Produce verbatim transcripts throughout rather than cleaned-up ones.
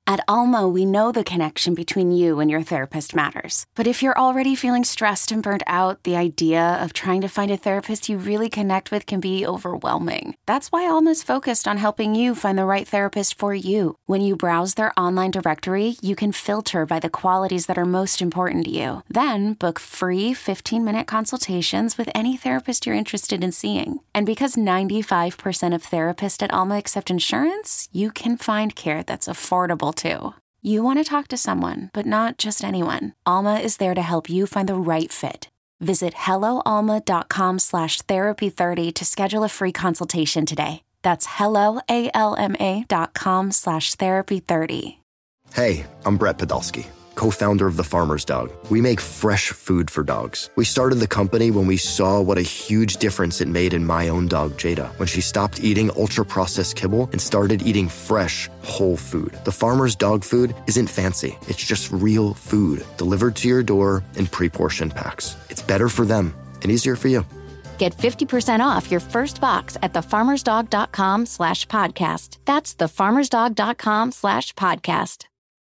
At Alma, we know the connection between you and your therapist matters. But if you're already feeling stressed and burnt out, the idea of trying to find a therapist you really connect with can be overwhelming. That's why Alma's focused on helping you find the right therapist for you. When you browse their online directory, you can filter by the qualities that are most important to you. Then book free fifteen-minute consultations with any therapist you're interested in seeing. And because ninety-five percent of therapists at Alma accept insurance, you can find care that's affordable too. You want to talk to someone, but not just anyone. Alma is there to help you find the right fit. Visit helloalma.com slash therapy 30 to schedule a free consultation today. That's helloalma.com slash therapy 30. Hey, I'm Brett Podolsky, co-founder of The Farmer's Dog. We make fresh food for dogs. We started the company when we saw what a huge difference it made in my own dog, Jada, when she stopped eating ultra-processed kibble and started eating fresh, whole food. The Farmer's Dog food isn't fancy. It's just real food delivered to your door in pre-portioned packs. It's better for them and easier for you. Get fifty percent off your first box at thefarmersdog.com slash podcast. That's thefarmersdog.com slash podcast.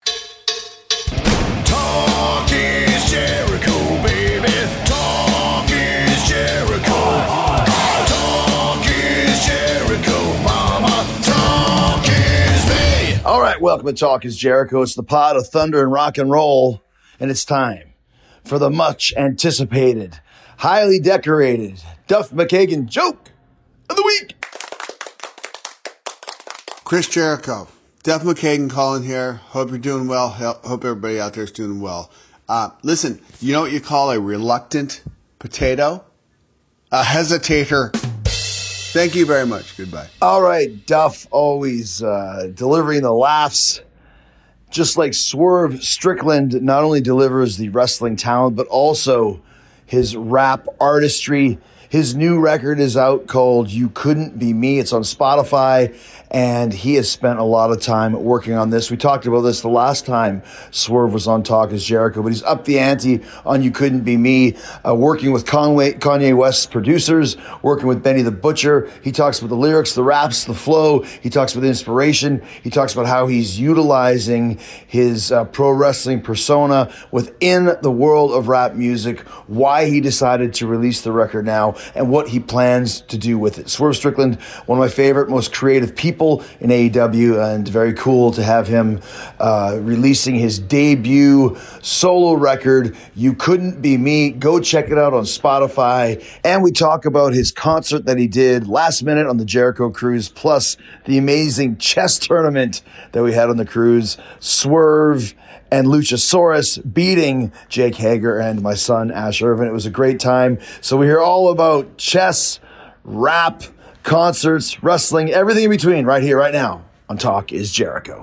Talk is Jericho, baby. Talk is Jericho. Talk is Jericho, mama. Talk is me. All right, welcome to Talk is Jericho. It's the pod of thunder and rock and roll, and it's time for the much anticipated, highly decorated Duff McKagan joke of the week. Chris Jericho. Duff McKagan calling here. Hope you're doing well. Hope everybody out there is doing well. Uh, listen, you know what you call a reluctant potato? A hesitator. Thank you very much. Goodbye. All right, Duff always uh, delivering the laughs. Just like Swerve Strickland not only delivers the wrestling talent, but also his rap artistry. His new record is out called You Couldn't Be Me. It's on Spotify, and he has spent a lot of time working on this. We talked about this the last time Swerve was on Talk is Jericho, but he's up the ante on You Couldn't Be Me, uh, working with Conway, Kanye West's producers, working with Benny the Butcher. He talks about the lyrics, the raps, the flow. He talks about inspiration. He talks about how he's utilizing his uh, pro wrestling persona within the world of rap music, why he decided to release the record now, and what he plans to do with it. Swerve Strickland, one of my favorite, most creative people in A E W, and very cool to have him uh, releasing his debut solo record, You Couldn't Be Me. Go check it out on Spotify. And we talk about his concert that he did last minute on the Jericho Cruise, plus the amazing chess tournament that we had on the cruise. Swerve and Luchasaurus beating Jake Hager and my son Ash Irvin. It was a great time. So we hear all about chess, rap, concerts, wrestling, everything in between right here, right now on Talk is Jericho.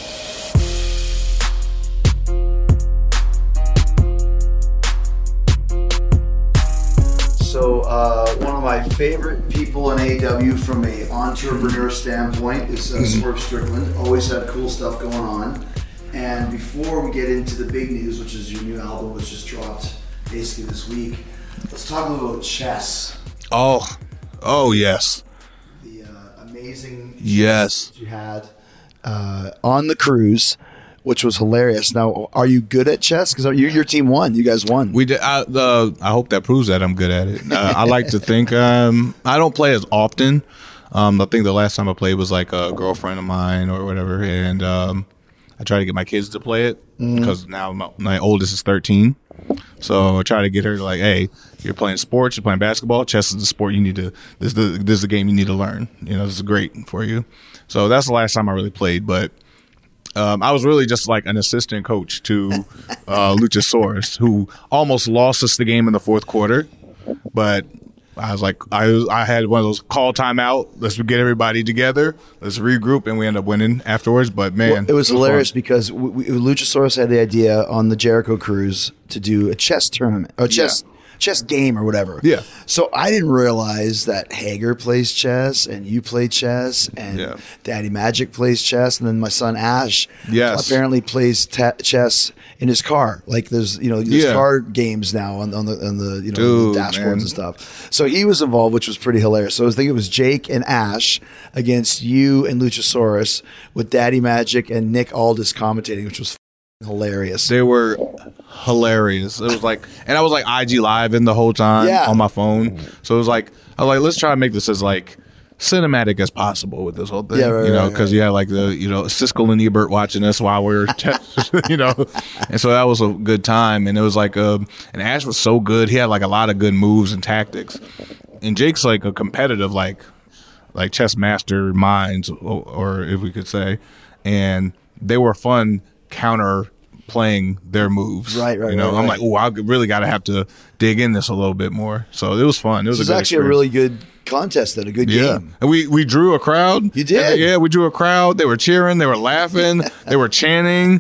So uh, one of my favorite people in A E W from a entrepreneur standpoint is uh, Swerve Strickland. Always had cool stuff going on. And before we get into the big news, which is your new album, which just dropped basically this week, let's talk a little about chess. Oh, oh yes. The uh, amazing yes that you had uh, on the cruise, which was hilarious. Now, are you good at chess? Because your your team won. You guys won. We did. I, the, I hope that proves that I'm good at it. Uh, I like to think. Um, I don't play as often. Um, I think the last time I played was like a girlfriend of mine or whatever, and um, I try to get my kids to play it because mm. now my, my oldest is thirteen. So I try to get her to like, hey, you're playing sports, you're playing basketball, chess is the sport you need to, this is the, this is the game you need to learn. You know, this is great for you. So that's the last time I really played. But um, I was really just like an assistant coach to uh, Luchasaurus, who almost lost us the game in the fourth quarter. But I was like, I I had one of those call timeout. Let's get everybody together. Let's regroup, and we end up winning afterwards. But man, well, it was it hilarious fun. because we, we, Luchasaurus had the idea on the Jericho Cruise to do a chess tournament, a chess yeah. chess game or whatever. Yeah. So I didn't realize that Hager plays chess and you play chess and Yeah. Daddy Magic plays chess, and then my son Ash Yes. apparently plays ta- chess in his car. Like there's you know there's Yeah. car games now on, on the on the you know Dude, the dashboards man. and stuff. So he was involved, which was pretty hilarious. So I think it was Jake and Ash against you and Luchasaurus with Daddy Magic and Nick Aldis commentating, which was hilarious. They were hilarious. It was like, and I was like I G live in the whole time Yeah. on my phone. So it was like, I was like, let's try to make this as like cinematic as possible with this whole thing. Yeah, right, you know, right, because right. you had like the, you know, Siskel and Ebert watching us while we were, you know, and so that was a good time. And it was like, um, and Ash was so good. He had like a lot of good moves and tactics. And Jake's like a competitive, like, like chess master minds, or, or if we could say, and they were fun counter playing their moves. Right, right, You know, right, I'm right. like, oh, I really got to have to dig in this a little bit more. So it was fun. It was This is a good actually a experience. really good contest, then a good Yeah, game. and we we drew a crowd. You did? And, yeah, we drew a crowd. They were cheering. They were laughing. They were chanting.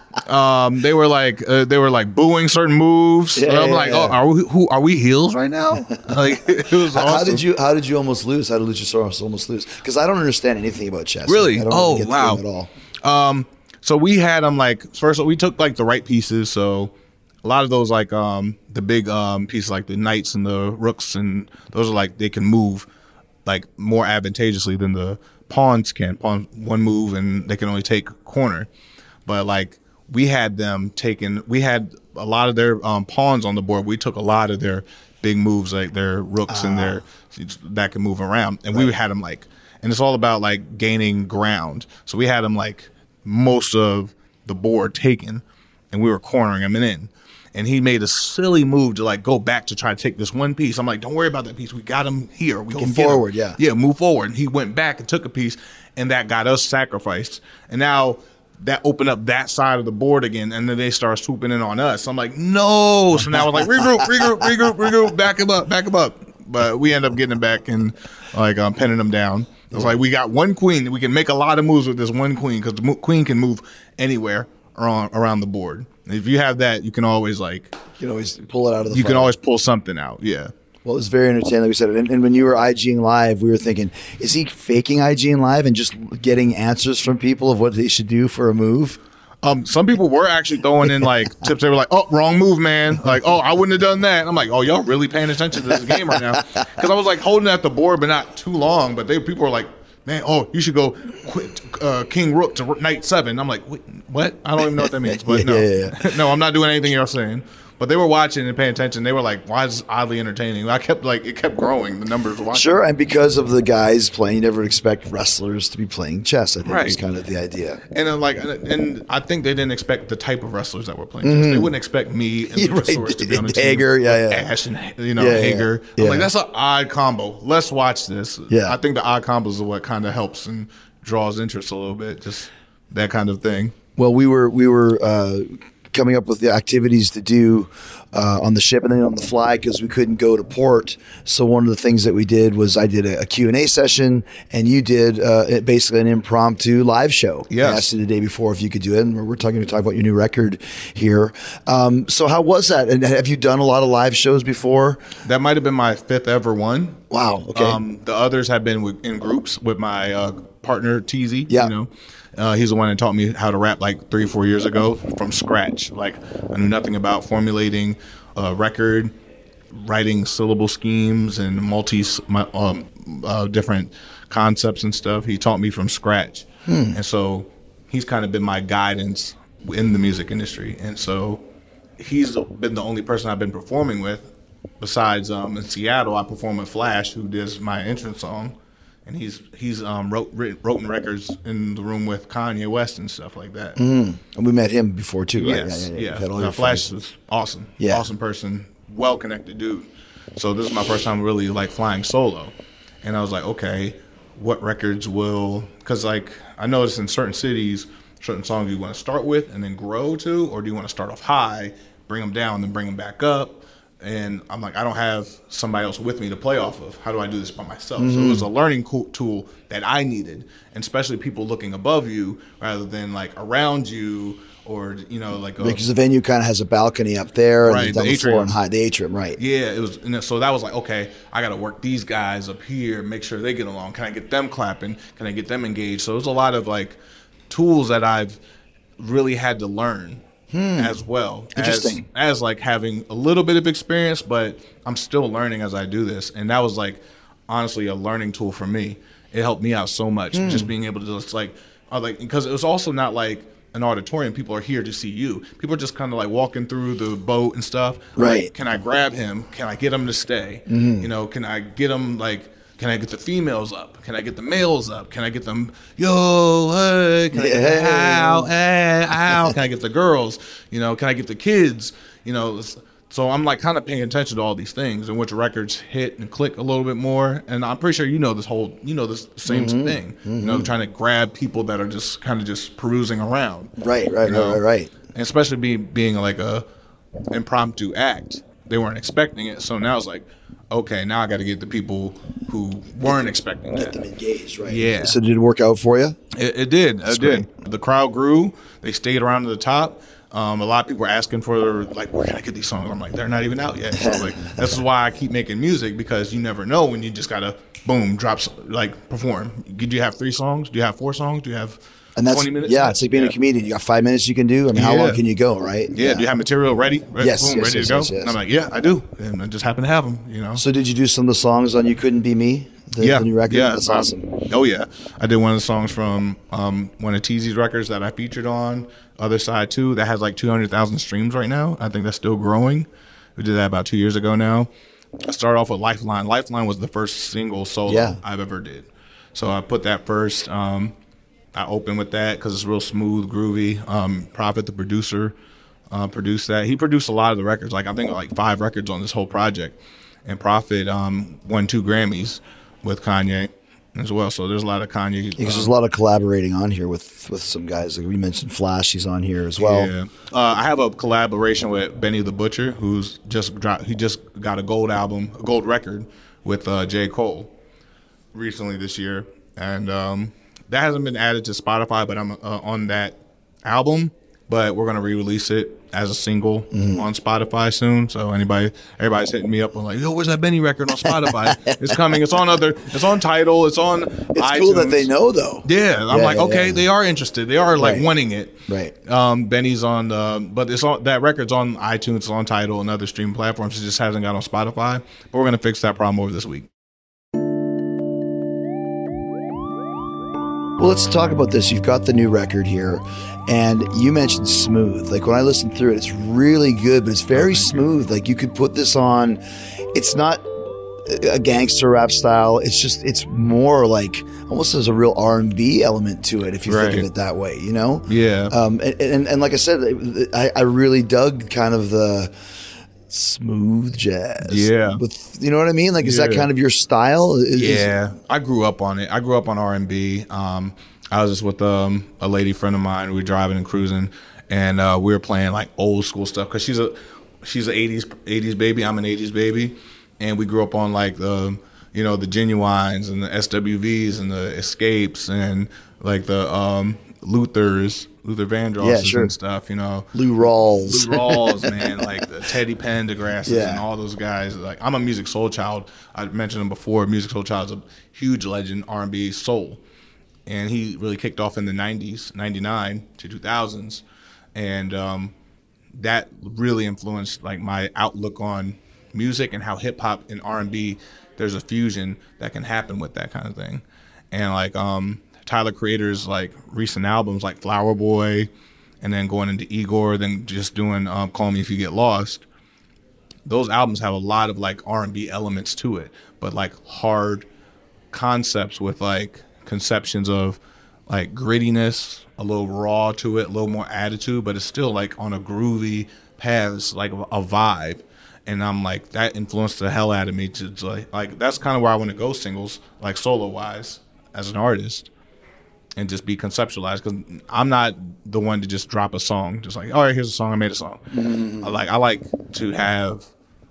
Um, they were like uh, they were like booing certain moves. Yeah, And I'm yeah, like, yeah. oh, are we who are we heels right now? Like it was How, awesome. how did you how did you almost lose? How did Luchasaurus almost lose? Because I don't understand anything about chess. Really? I don't Oh, really get the wow. game at all. Um, so we had them like first we took like the right pieces. So a lot of those like um the big um pieces like the knights and the rooks and those are like they can move like more advantageously than the pawns can. Pawn one move and they can only take corner. But like we had them taking we had a lot of their um, pawns on the board. We took a lot of their big moves like their rooks and their that can move around. And we had them like and it's all about like gaining ground. So we had them like most of the board taken, and we were cornering him in. And he made a silly move to like go back to try to take this one piece. I'm like, don't worry about that piece. We got him here. We Go can get him. forward, yeah. Yeah, move forward. And he went back and took a piece, and that got us sacrificed. And now that opened up that side of the board again, and then they start swooping in on us. I'm like, no. So now I was like, regroup, regroup, regroup, regroup, back him up, back him up. But we end up getting him back and like um, pinning him down. It was like, we got one queen. We can make a lot of moves with this one queen because the mo- queen can move anywhere around, around the board. If you have that, you can always like You can always pull it out of the you can fire. always pull something out. Yeah. Well, it was very entertaining, like we said. And, and when you were IGing live, we were thinking, is he faking IGing live and just getting answers from people of what they should do for a move? Um, some people were actually throwing in like tips. They were like, "Oh, wrong move, man!" Like, "Oh, I wouldn't have done that." And I'm like, "Oh, y'all really paying attention to this game right now?" Because I was like holding at the board, but not too long. But they people were like, "Man, oh, you should go quit uh, King Rook to Knight seven." I'm like, Wait, "What? I don't even know what that means." But no, Yeah, yeah, no, I'm not doing anything you're saying. But they were watching and paying attention. They were like, "Why is this oddly entertaining?" I kept like it kept growing. The numbers were watching. Sure, and because of the guys playing, you never would expect wrestlers to be playing chess. I think Right. was kind of the idea. And then like, and I think they didn't expect the type of wrestlers that were playing. chess. They wouldn't expect me and Mm-hmm. You're Luchasaurus right. to be on the team. Hager, yeah, yeah. Ash and you know Yeah, yeah, Hager. yeah. I'm like, that's an odd combo. Let's watch this. Yeah. I think the odd combos are what kind of helps and draws interest a little bit. Just that kind of thing. Well, we were we were uh, coming up with the activities to do uh, on the ship and then on the fly because we couldn't go to port. So one of the things that we did was I did a, a Q and A session, and you did uh, basically an impromptu live show. Yes. I asked you the day before if you could do it, and we're, we're talking to talk about your new record here. Um, so how was that? And have you done a lot of live shows before? That might have been my fifth ever one. Wow. Okay. Um, the others have been with, in groups with my uh, partner Teasy. Yeah. You know, uh, he's the one that taught me how to rap like three or four years ago from scratch. Like I knew nothing about formulating a record, writing syllable schemes and multi um, uh, different concepts and stuff. He taught me from scratch, Hmm. and so he's kind of been my guidance in the music industry. And so he's been the only person I've been performing with. Besides, um, in Seattle, I perform with Flash, who does my entrance song, and he's he's um, wrote writ- written records in the room with Kanye West and stuff like that. Mm. And we met him before too, right? Yes, yeah. You've had all Now, your Flash friends. is awesome, Yeah. awesome person, well connected dude. So this is my first time really like flying solo, and I was like, okay, what records will? Because like I noticed in certain cities, certain songs you want to start with and then grow to, or do you want to start off high, bring them down, then bring them back up? And I'm like, I don't have somebody else with me to play off of. How do I do this by myself? Mm-hmm. So it was a learning co- tool that I needed, and especially people looking above you rather than like around you, or you know, like a, because the venue kind of has a balcony up there, right, and down the, the atrium. floor and high, the atrium, right? Yeah, it was. And so that was like, okay, I got to work these guys up here, make sure they get along. Can I get them clapping? Can I get them engaged? So it was a lot of like tools that I've really had to learn. Hmm. As well. Interesting. As, as like having a little bit of experience, but I'm still learning as I do this. And that was like honestly a learning tool for me. It helped me out so much, hmm. just being able to just like, I like because it was also not like an auditorium. People are here to see you. People are just kind of like walking through the boat and stuff. Right. Like, can I grab him? Can I get him to stay? Mm-hmm. You know, can I get him like, can I get the females up? Can I get the males up? Can I get them, yo, hey, can I get the ow, hey, ow? Can I get the girls? You know, can I get the kids? You know, so I'm like kind of paying attention to all these things and which records hit and click a little bit more. And I'm pretty sure you know this whole, you know, this same mm-hmm. thing. Mm-hmm. You know, trying to grab people that are just kind of just perusing around. Right, right, you know? right, right. And especially being being like a impromptu act. They weren't expecting it, so now it's like, okay, now I got to get the people who weren't expecting get that. Get them engaged, right? Yeah. So did it work out for you? It, it did. That's it did. great. The crowd grew. They stayed around to the top. Um, a lot of people were asking for, like, where can I get these songs? I'm like, they're not even out yet. So, like, this is why I keep making music, because you never know when you just got to, boom, drop, like, perform. Do you have three songs? Do you have four songs? Do you have and that's, twenty minutes? Yeah, it's like being yeah. a comedian. You got five minutes you can do. I mean, how yeah. long can you go, right? Yeah. yeah. Do you have material ready? Re- yes, boom, yes, ready yes, to go? Yes, yes. And I'm like, yeah, I do. And I just happen to have them, you know. So did you do some of the songs on You Couldn't Be Me? The, yeah. the new record? Yeah. That's um, awesome. Oh, yeah. I did one of the songs from um, one of Teezy's records that I featured on, Other Side two, that has like two hundred thousand streams right now. I think that's still growing. We did that about two years ago now. I started off with Lifeline. Lifeline was the first single solo yeah. I've ever did. So I put that first. Um, I opened with that because it's real smooth, groovy. Um, Prophet, the producer, uh, produced that. He produced a lot of the records. Like I think like five records on this whole project. And Prophet um, won two Grammys with Kanye as well. So there's a lot of Kanye. Yeah, because um, there's a lot of collaborating on here with, with some guys. Like we mentioned Flash, he's on here as well. Yeah. Uh, I have a collaboration with Benny the Butcher, who's just dropped, he just got a gold album, a gold record with uh, J. Cole recently this year. And um, that hasn't been added to Spotify, but I'm uh, on that album. But we're gonna re-release it as a single mm-hmm. on Spotify soon. So anybody, everybody's hitting me up on like, yo, where's that Benny record on Spotify? It's coming. It's on other. It's on Tidal. It's on. It's iTunes. Cool that they know though. Yeah, I'm yeah, like, yeah, okay, yeah. they are interested. They are like right. wanting it. Right. Um, Benny's on the, but it's on that record's on iTunes, it's on Tidal and other streaming platforms. It just hasn't got on Spotify. But we're gonna fix that problem over this week. Well, let's talk about this. You've got the new record here, and you mentioned smooth. Like when I listen through it, it's really good, but it's very oh, smooth. You. Like you could put this on. It's not a gangster rap style. It's just it's more like almost there's a real R and B element to it if you right. think of it that way. You know? Yeah. Um. And and, and like I said, I, I really dug kind of the smooth jazz. Yeah. With, you know what I mean? Like, is yeah. that kind of your style? Is, yeah. I grew up on it. I grew up on R and B. Um, I was just with um, a lady friend of mine. We were driving and cruising, and uh, we were playing like old school stuff because she's a she's an eighties eighties baby. I'm an eighties baby, and we grew up on like the you know the Genuines and the S W Vs and the Escapes and like the um, Luthers. Luther Vandross yeah, sure. and stuff, you know. Lou Rawls. Lou Rawls, man, like the Teddy Pendergrasses yeah. and all those guys. Like I'm a Music Soul child. I mentioned him before. Music Soul Child is a huge legend, R and B soul. And he really kicked off in the nineties, ninety-nine to two thousands. And um, that really influenced like my outlook on music and how hip hop and R and B, there's a fusion that can happen with that kind of thing. And like um Tyler Creator's like recent albums like Flower Boy and then going into Igor, then just doing um, Call Me If You Get Lost. Those albums have a lot of like R and B elements to it, but like hard concepts with like conceptions of like grittiness, a little raw to it, a little more attitude, but it's still like on a groovy path. It's like a, a vibe. And I'm like, that influenced the hell out of me to like, like that's kind of where I want to go singles, like solo wise as an artist. And just be conceptualized because I'm not the one to just drop a song. Just like, all right, here's a song. I made a song. Mm-hmm. I like I like to have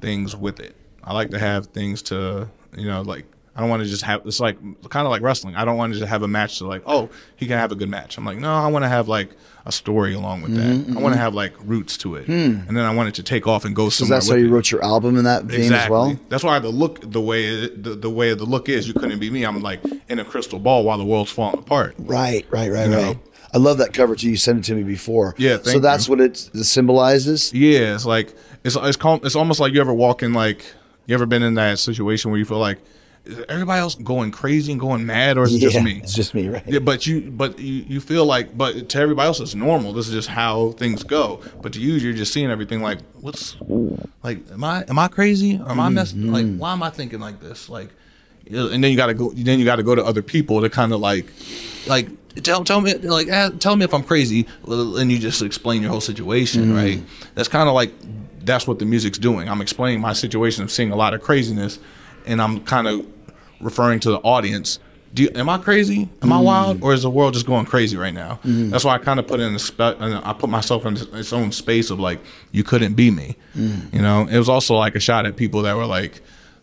things with it. I like to have things to, you know, like, I don't want to just have, it's like, kind of like wrestling. I don't want to just have a match to like, oh, he can have a good match. I'm like, no, I want to have like a story along with that. Mm-hmm. I want to have like roots to it. Hmm. And then I want it to take off and go so somewhere. So that's why you wrote your album in that vein exactly. as well? That's why the look, the way it, the, the way the look is, You Couldn't Be Me. I'm like in a crystal ball while the world's falling apart. Right, right, right, you right. know? I love that cover too. You sent it to me before. Yeah, thank So that's you. what it symbolizes? Yeah, it's like, it's, it's, called, it's almost like you ever walk in like, you ever been in that situation where you feel like, is everybody else going crazy and going mad, or is it yeah, just me? It's just me, right? Yeah, but you, but you, you feel like, but to everybody else, it's normal. This is just how things go. But to you, you're just seeing everything like, what's, like, am I, am I crazy? Or am I messing? Mm-hmm. Like, why am I thinking like this? Like, and then you got to go, then you got to go to other people to kind of like, like tell, tell me, like, tell me if I'm crazy, and you just explain your whole situation, mm-hmm. right? That's kind of like, that's what the music's doing. I'm explaining my situation of seeing a lot of craziness, and I'm kind of referring to the audience. Do you, am I crazy? Am I wild? Or is the world just going crazy right now? Mm. That's why I kind of put in a spe- I put myself in its own space of like, you couldn't be me. Mm. You know, it was also like a shot at people that were like,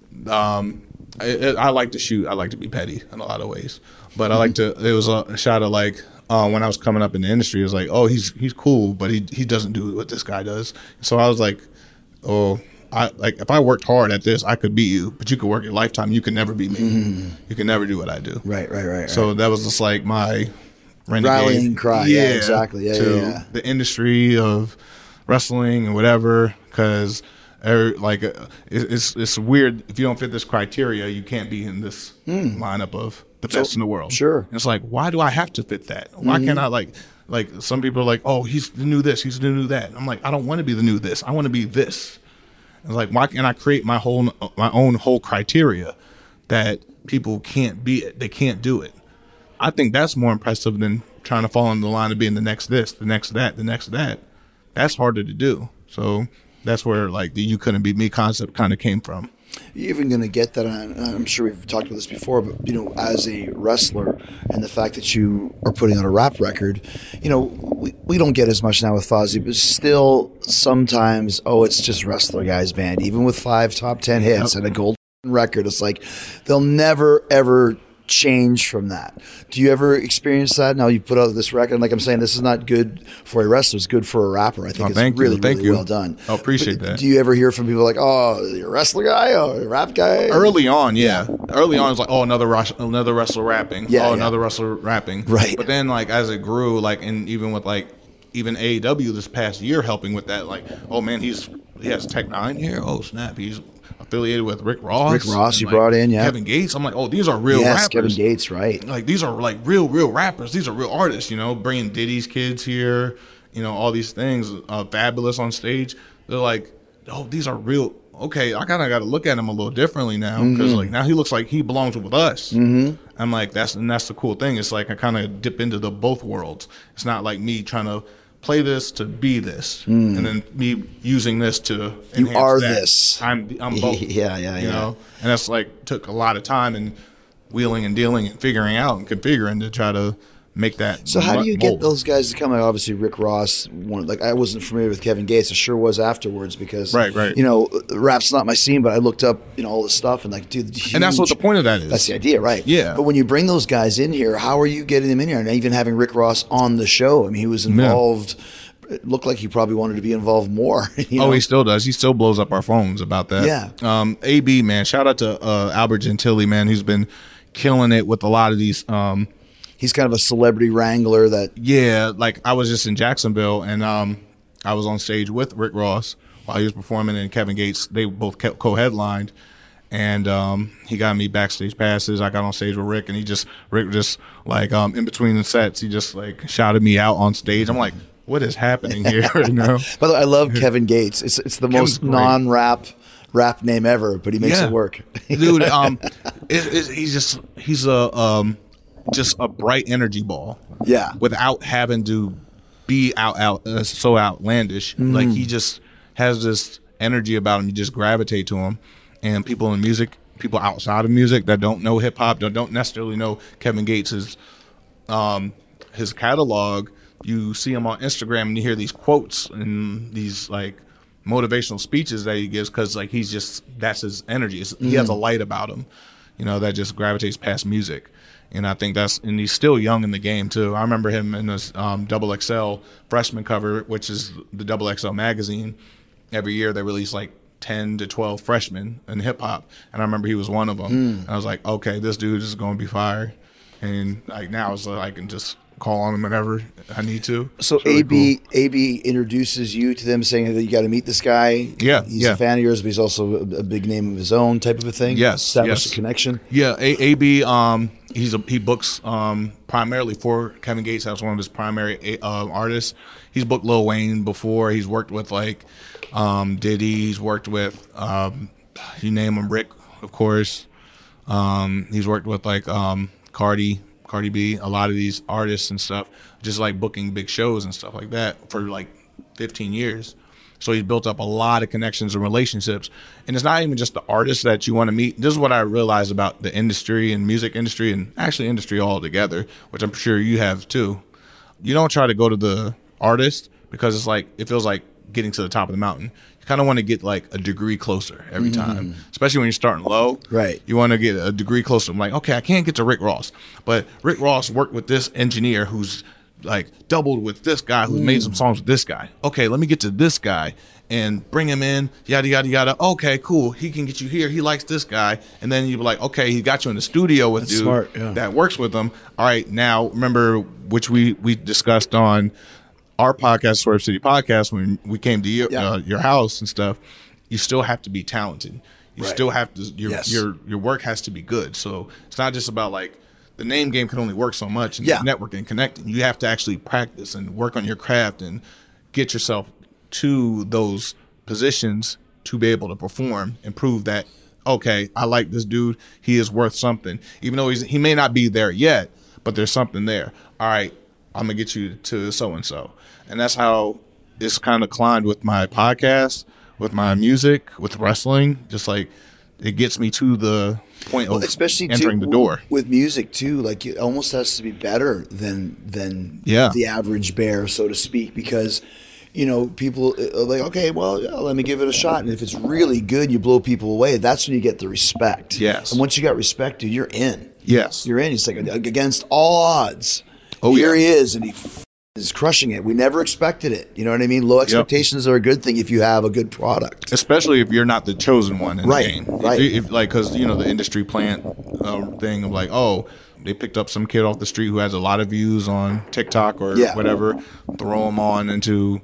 um, I, I like to shoot. I like to be petty in a lot of ways, but mm. I like to. It was a, a shot of like uh, when I was coming up in the industry. It was like, oh, he's he's cool, but he he doesn't do what this guy does. So I was like, oh. I like if I worked hard at this, I could beat you, but you could work your lifetime. You can never beat me. Mm. You can never do what I do. Right, right, right. So right. that was just like my renegade, rallying cry. Yeah, yeah exactly. Yeah, to yeah, yeah. the industry of wrestling and whatever, because like it's it's weird if you don't fit this criteria, you can't be in this mm. lineup of the best so, in the world. Sure. And it's like, why do I have to fit that? Why mm-hmm. can't I like? Like some people are like, oh, he's the new this, he's the new that. I'm like, I don't want to be the new this. I want to be this. It's like, why can't I create my whole my own whole criteria that people can't be it? They can't do it. I think that's more impressive than trying to fall in the line of being the next this, the next that, the next that. That's harder to do. So that's where like the "you couldn't be me" concept kind of came from. You're even going to get that on, I'm sure we've talked about this before, but, you know, as a wrestler and the fact that you are putting on a rap record, you know, we, we don't get as much now with Fozzy, but still sometimes, oh, it's just Wrestler Guys Band. Even with five top ten hits yep. and a gold record, it's like they'll never, ever change from that. Do you ever experience that? Now you put out this record, and like I'm saying, this is not good for a wrestler, it's good for a rapper. I think oh, it's really, really you. well done. I appreciate but that. Do you ever hear from people like, oh, you're a wrestler guy or a rap guy? Early on, yeah. Early on, it's like, oh, another res- another wrestler rapping. Yeah, oh, yeah. another wrestler rapping. Right. But then, like, as it grew, like, and even with, like, even A E W this past year helping with that, like, oh, man, he's he has Tech Nine here. Oh, snap. He's affiliated with Rick Ross. Rick Ross, and, you like, brought in, yeah. Kevin Gates. I'm like, oh, these are real yes, rappers. Kevin Gates, right. Like, these are, like, real, real rappers. These are real artists, you know, bringing Diddy's kids here, you know, all these things. Uh, Fabulous on stage. They're like, oh, these are real. Okay, I kind of got to look at him a little differently now because, mm-hmm. like, now he looks like he belongs with us. Mm-hmm. I'm like, that's and that's the cool thing. It's like I kind of dip into the both worlds. It's not like me trying to play this to be this, mm. and then me using this to enhance you are that. this. I'm I'm both. yeah, yeah, you yeah. know, and that's like took a lot of time and wheeling and dealing and figuring out and configuring to try to make that. So how do you mold. get those guys to come? Like obviously Rick Ross, one like I wasn't familiar with Kevin Gates. I sure was afterwards because right, right. You know, rap's not my scene, but I looked up, you know, all this stuff and like, dude, huge, and that's what the point of that is. That's the idea, right? Yeah. But when you bring those guys in here, how are you getting them in here? And even having Rick Ross on the show, I mean, he was involved. Yeah. It looked like he probably wanted to be involved more. You know? Oh, he still does. He still blows up our phones about that. Yeah. Um, A B, man, shout out to uh, Albert Gentili, man, who's been killing it with a lot of these. Um, He's kind of a celebrity wrangler that. Yeah, like I was just in Jacksonville and um, I was on stage with Rick Ross while he was performing, and Kevin Gates. They both co-headlined, and um, he got me backstage passes. I got on stage with Rick, and he just Rick just like um, in between the sets, he just like shouted me out on stage. I'm like, what is happening here right now? By the way, I love Kevin Gates. It's it's the Kevin's most great. non-rap rap name ever, but he makes yeah. it work. Dude, um, it, it, he's just he's a um, just a bright energy ball. Yeah, without having to be out out uh, so outlandish. Mm. Like he just has this energy about him. You just gravitate to him, and people in music, people outside of music that don't know hip hop, don't don't necessarily know Kevin Gates' um his catalog. You see him on Instagram and you hear these quotes and these like motivational speeches that he gives because like he's just that's his energy. It's, mm-hmm. He has a light about him, you know, that just gravitates past music. And I think that's and he's still young in the game too. I remember him in this um, Double X L freshman cover, which is the Double X L magazine. Every year they release like ten to twelve freshmen in hip hop, and I remember he was one of them. Mm. And I was like, okay, this dude is going to be fire. And like now it's like I can just call on him whenever I need to. So really A B cool. A B introduces you to them, saying that you got to meet this guy. Yeah, he's yeah. a fan of yours, but he's also a, a big name of his own, type of a thing. Yes, establish yes. a connection. Yeah, A B. Um, he's a, he books um primarily for Kevin Gates. That's one of his primary uh, artists. He's booked Lil Wayne before. He's worked with like um, Diddy. He's worked with um, you name him, Rick, of course. Um, he's worked with like um, Cardi. Cardi B, a lot of these artists and stuff, just like booking big shows and stuff like that for like fifteen years. So he's built up a lot of connections and relationships. And it's not even just the artists that you want to meet. This is what I realized about the industry and music industry and actually industry altogether, which I'm sure you have too. You don't try to go to the artist because it's like, it feels like getting to the top of the mountain. You kind of want to get like a degree closer every mm-hmm. time, especially when you're starting low. Right. You want to get a degree closer. I'm like, okay, I can't get to Rick Ross, but Rick Ross worked with this engineer who's like doubled with this guy who's mm. made some songs with this guy. Okay, let me get to this guy and bring him in, yada, yada, yada. Okay, cool. He can get you here. He likes this guy. And then you're like, okay, he got you in the studio with That's dude smart, yeah. that works with him. All right, now remember, which we, we discussed on our podcast, Swerve City Podcast, when we came to your, yeah. uh, your house and stuff, you still have to be talented. You right. still have to, your, yes. your your work has to be good. So it's not just about like, the name game can only work so much and yeah. networking and connecting. You have to actually practice and work on your craft and get yourself to those positions to be able to perform and prove that, okay, I like this dude. He is worth something. Even though he's, he may not be there yet, but there's something there. All right, I'm going to get you to so-and-so. And that's how it's kind of climbed with my podcast, with my music, with wrestling. Just like it gets me to the point well, of especially entering too, the door. With music too, like it almost has to be better than than yeah. the average bear, so to speak, because you know people are like, okay, well, yeah, let me give it a shot, and if it's really good, you blow people away. That's when you get the respect. Yes, and once you got respect, dude, you're in. Yes, you're in. It's like against all odds. Oh, here yeah. he is, and he f- is crushing it. We never expected it. You know what I mean? Low expectations yep. are a good thing if you have a good product, especially if you're not the chosen one in right, the game. Right, if, if, like because you know the industry plant uh, thing of like, oh, they picked up some kid off the street who has a lot of views on TikTok or yeah. whatever, throw him on into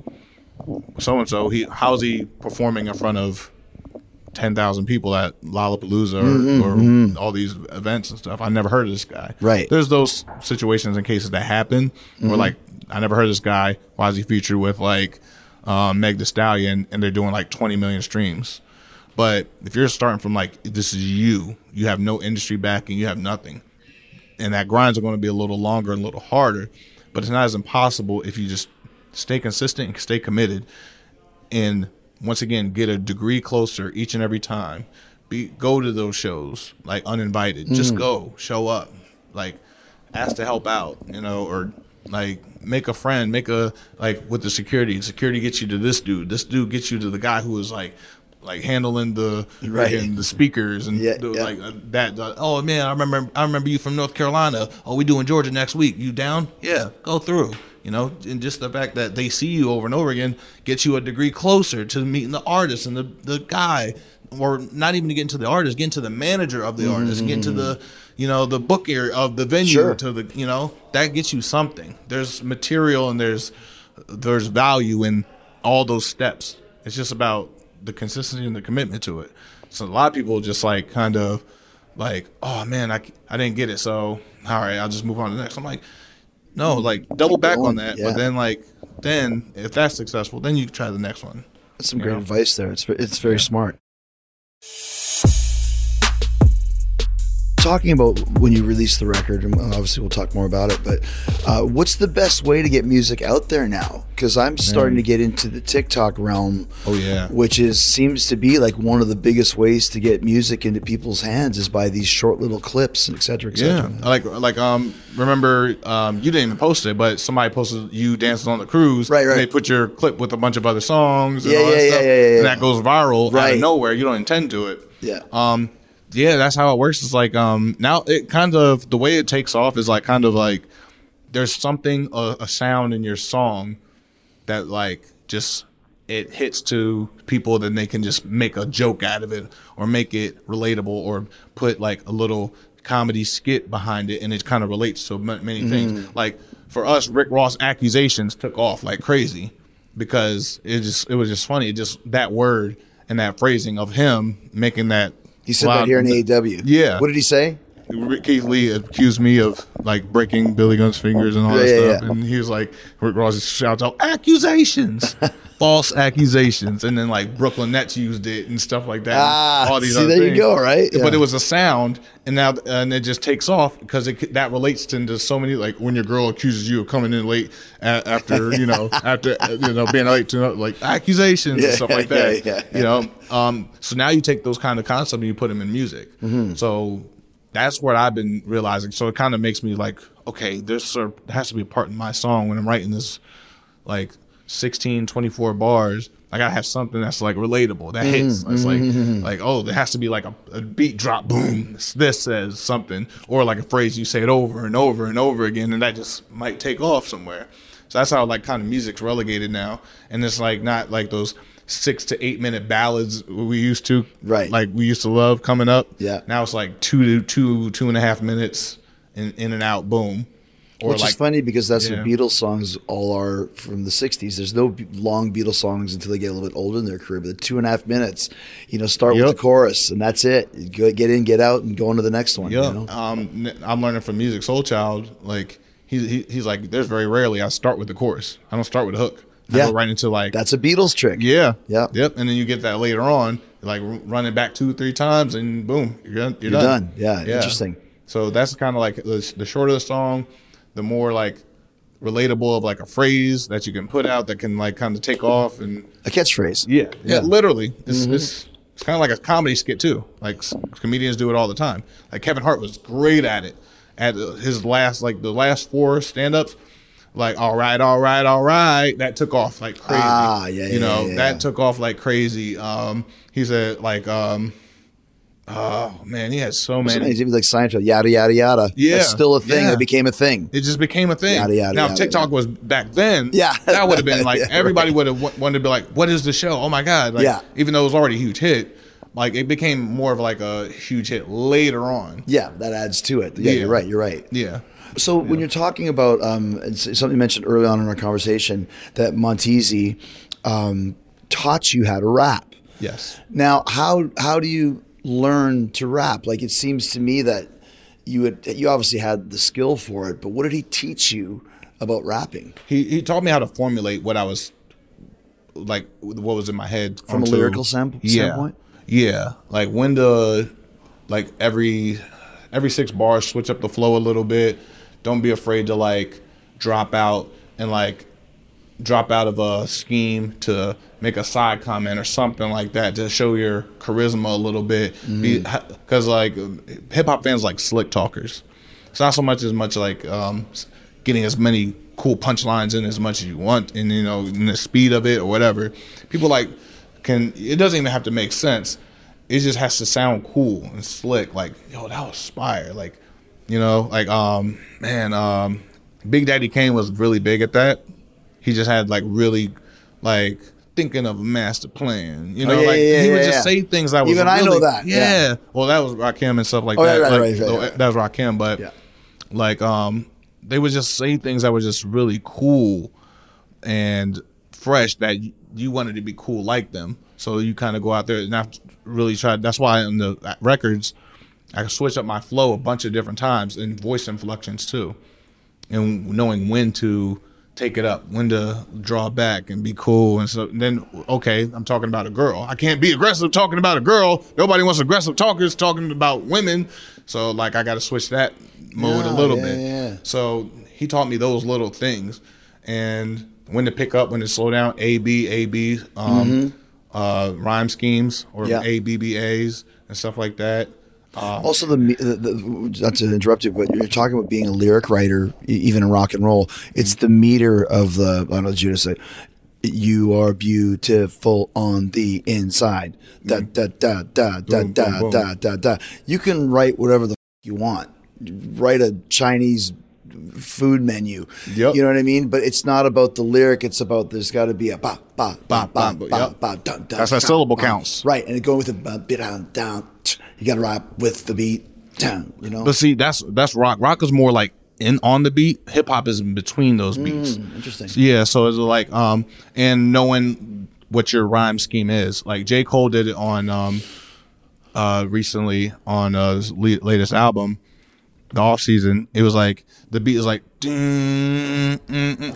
so and so. He how's he performing in front of ten thousand people at Lollapalooza or, mm-hmm, or mm-hmm. all these events and stuff? I never heard of this guy. Right. There's those situations and cases that happen mm-hmm. where like, I never heard of this guy. Why is he featured with like uh, Meg Thee Stallion and they're doing like twenty million streams? But if you're starting from like, this is you, you have no industry backing, you have nothing. And that grinds are going to be a little longer and a little harder, but it's not as impossible if you just stay consistent and stay committed and once again, get a degree closer each and every time. Be go to those shows, like uninvited. Mm. Just go, show up, like ask to help out, you know, or like make a friend, make a like with the security. Security gets you to this dude. This dude gets you to the guy who is like, like handling the right. and the speakers and yeah, the, yeah. like uh, that. Uh, oh man, I remember. I remember you from North Carolina. Oh, we doing Georgia next week. You down? Yeah, go through. You know, and just the fact that they see you over and over again gets you a degree closer to meeting the artist and the, the guy, or not even to get into the artist, get into the manager of the mm-hmm. artist, get into the, you know, the booker of the venue sure. to the, you know, that gets you something. There's material and there's there's value in all those steps. It's just about the consistency and the commitment to it. So a lot of people just like kind of like, oh man, I, I didn't get it. So, all right, I'll just move on to the next. I'm like, no, like double back on that, yeah. but then like then if that's successful, then you can try the next one. That's some great know? advice there. It's it's very yeah. smart. Talking about when you release the record, and obviously we'll talk more about it, but uh, what's the best way to get music out there now? Because I'm starting to get into the TikTok realm. Oh, yeah. Which is seems to be like one of the biggest ways to get music into people's hands is by these short little clips, et cetera, et cetera. Yeah, like like um, remember um, you didn't even post it, but somebody posted you dancing on the cruise. Right, right. And they put your clip with a bunch of other songs. And Yeah, all that yeah, stuff, yeah, yeah, yeah. And that goes viral out Right. of nowhere. You don't intend to it. Yeah. Um. Yeah, that's how it works. It's like um now it kind of the way it takes off is like kind of like there's something a, a sound in your song that like just it hits to people, then they can just make a joke out of it or make it relatable or put like a little comedy skit behind it, and it kind of relates to m- many Mm. things. Like for us, Rick Ross Accusations took off like crazy because it just it was just funny. It just that word and that phrasing of him making that. He said that here in A E W. Yeah. What did he say? Keith Lee accused me of like breaking Billy Gunn's fingers and all Yeah, that yeah, stuff, yeah. and he was like, Rick Ross just shouts out accusations, false accusations, and then like Brooklyn Nets used it and stuff like that. Ah, all these see, other there you things. go, right? But Yeah. it was a sound, and now and it just takes off because it that relates to into so many like when your girl accuses you of coming in late a- after you know after you know being late to like accusations Yeah, and stuff like that. yeah, yeah. You know, um, so now you take those kind of concepts and you put them in music. Mm-hmm. So that's what I've been realizing. So it kind of makes me like, okay, there's there has to be a part in my song when I'm writing this, like sixteen, twenty-four bars. I gotta have something that's like relatable that hits. It's like, like oh, there has to be like a, a beat drop, boom. This, this says something, or like a phrase you say it over and over and over again, and that just might take off somewhere. So that's how like kind of music's relegated now, and it's like not like those six to eight minute ballads we used to, Right. Like we used to love coming up. Yeah. Now it's like two to two, two and a half minutes, in, in and out, boom. Or Which like, is funny because that's yeah. what Beatles songs all are from the sixties. There's no b- long Beatles songs until they get a little bit older in their career, but the two and a half minutes, you know, start Yep. with the chorus and that's it. You go, get in, get out, and go on to the next one. Yeah, You know? um, n- I'm learning from Music Soul Child. Like he, he he's like, there's very rarely I start with the chorus. I don't start with a hook. I Yeah. go right into like That's a Beatles trick. yeah, Yeah. yep. And then you get that later on, like r- run it back two, three times, and boom, you're done. You're, You're done. done. Yeah, interesting. So that's kind of like the, the shorter the song, the more like relatable of like a phrase that you can put out that can like kind of take off and A catchphrase. yeah, yeah, Yeah. literally. It's, it's, it's kind of like a comedy skit too. Like s- comedians do it all the time. Like Kevin Hart was great at it. At his last, like the last four stand-ups, like all right, all right, all right, that took off like crazy. Ah, yeah, you yeah, know yeah, that yeah. took off like crazy. Um, he said like, um, oh man, he had so many. It's like Seinfeld, yada, yada, yada. Yeah. That's still a thing. Yeah. It became a thing. It just became a thing. Yada, yada, now, yada, if TikTok yada. was back then, Yeah. that would have been like Yeah, everybody right. would have w- wanted to be like, "What is the show? Oh my god!" Like, Yeah. even though it was already a huge hit, like it became more of like a huge hit later on. Yeah, that adds to it. Yeah, Yeah. you're right. You're right. Yeah, So when you're talking about um, it's something you mentioned early on in our conversation that Montesi um, taught you how to rap. yes. Now, how how do you learn to rap? Like it seems to me that you had you obviously had the skill for it, but what did he teach you about rapping He he taught me how to formulate what I was like, what was in my head from a onto- lyrical sam- yeah. standpoint? Yeah, like when to like every every six bars switch up the flow a little bit. Don't be afraid to like drop out and like drop out of a scheme to make a side comment or something like that to show your charisma a little bit. Because like hip hop fans like slick talkers. It's not so much as much like um, getting as many cool punchlines in as much as you want, and you know, in the speed of it or whatever. People like can. It doesn't even have to make sense. It just has to sound cool and slick. Like, yo, that was fire. Like, you know, like um, man, um, Big Daddy Kane was really big at that. He just had like really like thinking of a master plan. You know, Oh, yeah, like yeah, he yeah, would yeah. just say things that was Even I really, know that, Yeah. yeah. Well, that was Rakim and stuff like Oh, that. yeah, right, Like, right, right, so right. that was Rakim, but Yeah. like um, they would just say things that were just really cool and fresh that you, you wanted to be cool like them. So you kind of go out there and I've really tried. That's why in the records, I can switch up my flow a bunch of different times and voice inflections too, and knowing when to take it up, when to draw back and be cool. And so then, okay, I'm talking about a girl. I can't be aggressive talking about a girl. Nobody wants aggressive talkers talking about women. So, like, I got to switch that mode Yeah, a little yeah, bit. yeah. So he taught me those little things. And when to pick up, when to slow down, A, B, A, B, um, Mm-hmm. uh, rhyme schemes or Yeah. A, B, B, A's and stuff like that. Also, the, the, the not to interrupt you, but you're talking about being a lyric writer, e- even in rock and roll. It's the meter of the. I don't know, Judas say, "You are beautiful on the inside." Da da da da da Boom, da boom, da da da. You can write whatever the f- you want. Write a Chinese food menu. Yep. You know what I mean? But it's not about the lyric. It's about there's got to be a ba ba ba ba Ba, ba yep. ba dun, dun, That's how dun, syllable dun. counts. Right, and it going with the bit down down. You got to rap with the beat down. You know. But see, that's that's rock. Rock is more like in on the beat. Hip hop is in between those beats. Mm, interesting. So, yeah, so it's like um and knowing what your rhyme scheme is. Like J. Cole did it on um uh recently on uh his le- latest album, the off season. It was like the beat is like ding, mm, mm,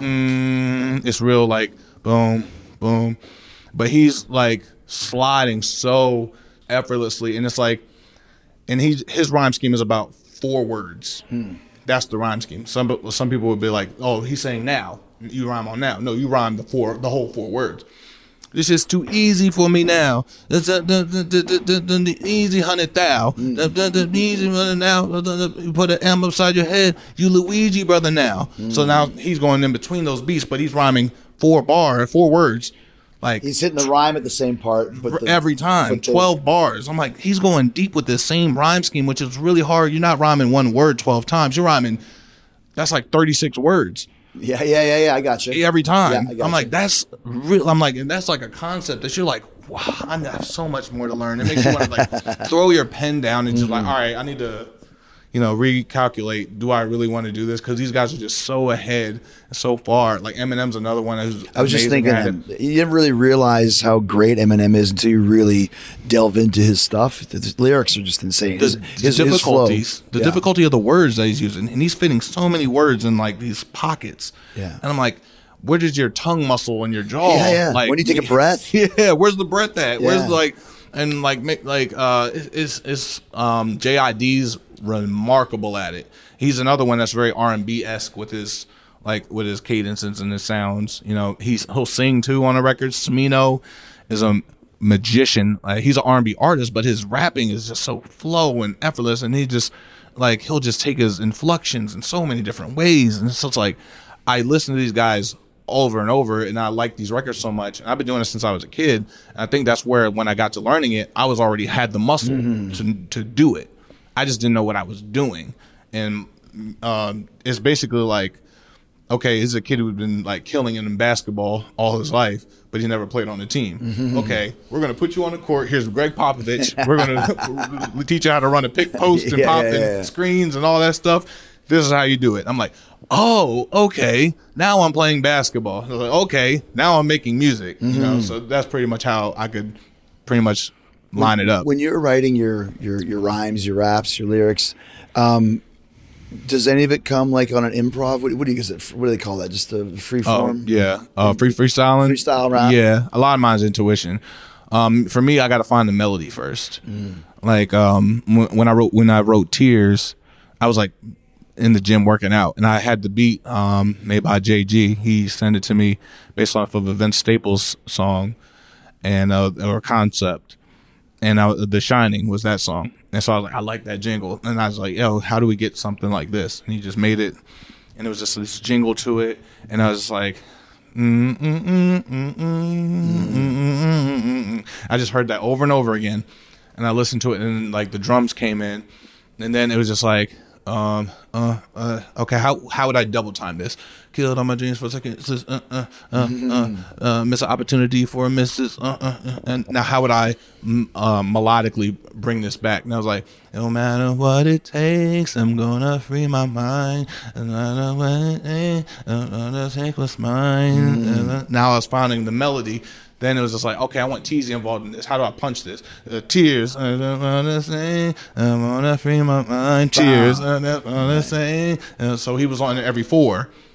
mm. It's real like boom, boom. But he's like sliding so effortlessly, and it's like, and he his rhyme scheme is about four words. Hmm. That's the rhyme scheme. Some some people would be like, "Oh, he's saying now. You rhyme on now." No, you rhyme the four, the whole four words. This is too easy for me now. It's the the the the, the, the, the easy hundred thou. The, the, the easy brother now. The, the, you put an M upside your head. You Luigi brother now. So now he's going in between those beats, but he's rhyming four bar, four words. Like He's hitting the rhyme at the same part, but the, every time, but the- twelve bars. I'm like, he's going deep with this same rhyme scheme, which is really hard. You're not rhyming one word twelve times. You're rhyming, that's like thirty-six words Yeah, yeah, yeah, yeah. I got you. every time. Yeah, I got I'm you. like, that's real. I'm like, and that's like a concept that you're like, wow, I have so much more to learn. It makes you want to like throw your pen down and just Mm-hmm. like, all right, I need to, you know, recalculate. Do I really want to do this? Because these guys are just so ahead, and so far. Like Eminem's another one. Who's I was just amazing thinking, at- you didn't really realize how great Eminem is until you really delve into his stuff. The, the lyrics are just insane. His, the, his, the his flow. difficulties, the Yeah. difficulty of the words that he's using, and he's fitting so many words in like these pockets. Yeah. And I'm like, where does your tongue muscle and your jaw? Yeah, yeah. Like, When you take a breath. Yeah, where's the breath at? Where's Yeah. like, and like, make like, uh, it's it's um J I D's remarkable at it. He's another one that's very R and B esque with his like with his cadences and his sounds. You know, he's he'll sing too on a record. Smino is a magician. Like, he's an R and B artist, but his rapping is just so flow and effortless, and he just like he'll just take his inflections in so many different ways. And so it's like I listen to these guys over and over, and I like these records so much. And I've been doing it since I was a kid. And I think that's where when I got to learning it, I was already had the muscle to to do it. I just didn't know what I was doing. And um, it's basically like, okay, he's a kid who's been like killing it in basketball all his life, but he never played on the team. Mm-hmm. Okay, we're gonna put you on the court. Here's Greg Popovich. We're gonna teach you how to run a pick post and Yeah, pop yeah, and yeah. screens and all that stuff. This is how you do it. I'm like, oh, okay. Now I'm playing basketball. I was like, okay, now I'm making music. You know, so that's pretty much how I could pretty much line it up. When you're writing your your your rhymes, your raps, your lyrics, um, does any of it come like on an improv? What, what do you is it? What do they call that? Just a free Oh, form? yeah. Uh, free freestyling. Freestyle rap? Yeah. A lot of mine's intuition. Um, for me, I got to find the melody first. Like um, when, when I wrote when I wrote Tears, I was like in the gym working out, and I had the beat um, made by J G. He sent it to me based off of a Vince Staples song and uh, or concept. And I, The Shining was that song. And so I was like, I like that jingle. And I was like, yo, how do we get something like this? And he just made it. And it was just this jingle to it. And I was like, mm, mm, mm, mm, mm, mm, mm, mm, mm. I just heard that over and over again. And I listened to it, and then, like, the drums came in. And then it was just like, um, uh, uh, okay, how how would I double time this? Killed all my dreams for a second. It says, uh, uh, uh, uh, uh, miss an opportunity for a missus. Uh, uh, uh. And now, how would I mm, uh, melodically bring this back? And I was like, no matter what it takes, I'm gonna free my mind. And I know what it takes, I'm gonna take what's mine. And, uh, now I was finding the melody. Then it was just like, okay, I want Teezy involved in this. How do I punch this? Uh, tears. I don't wanna say, I wanna free my mind. Tears. I don't wanna say. And so he was on every four.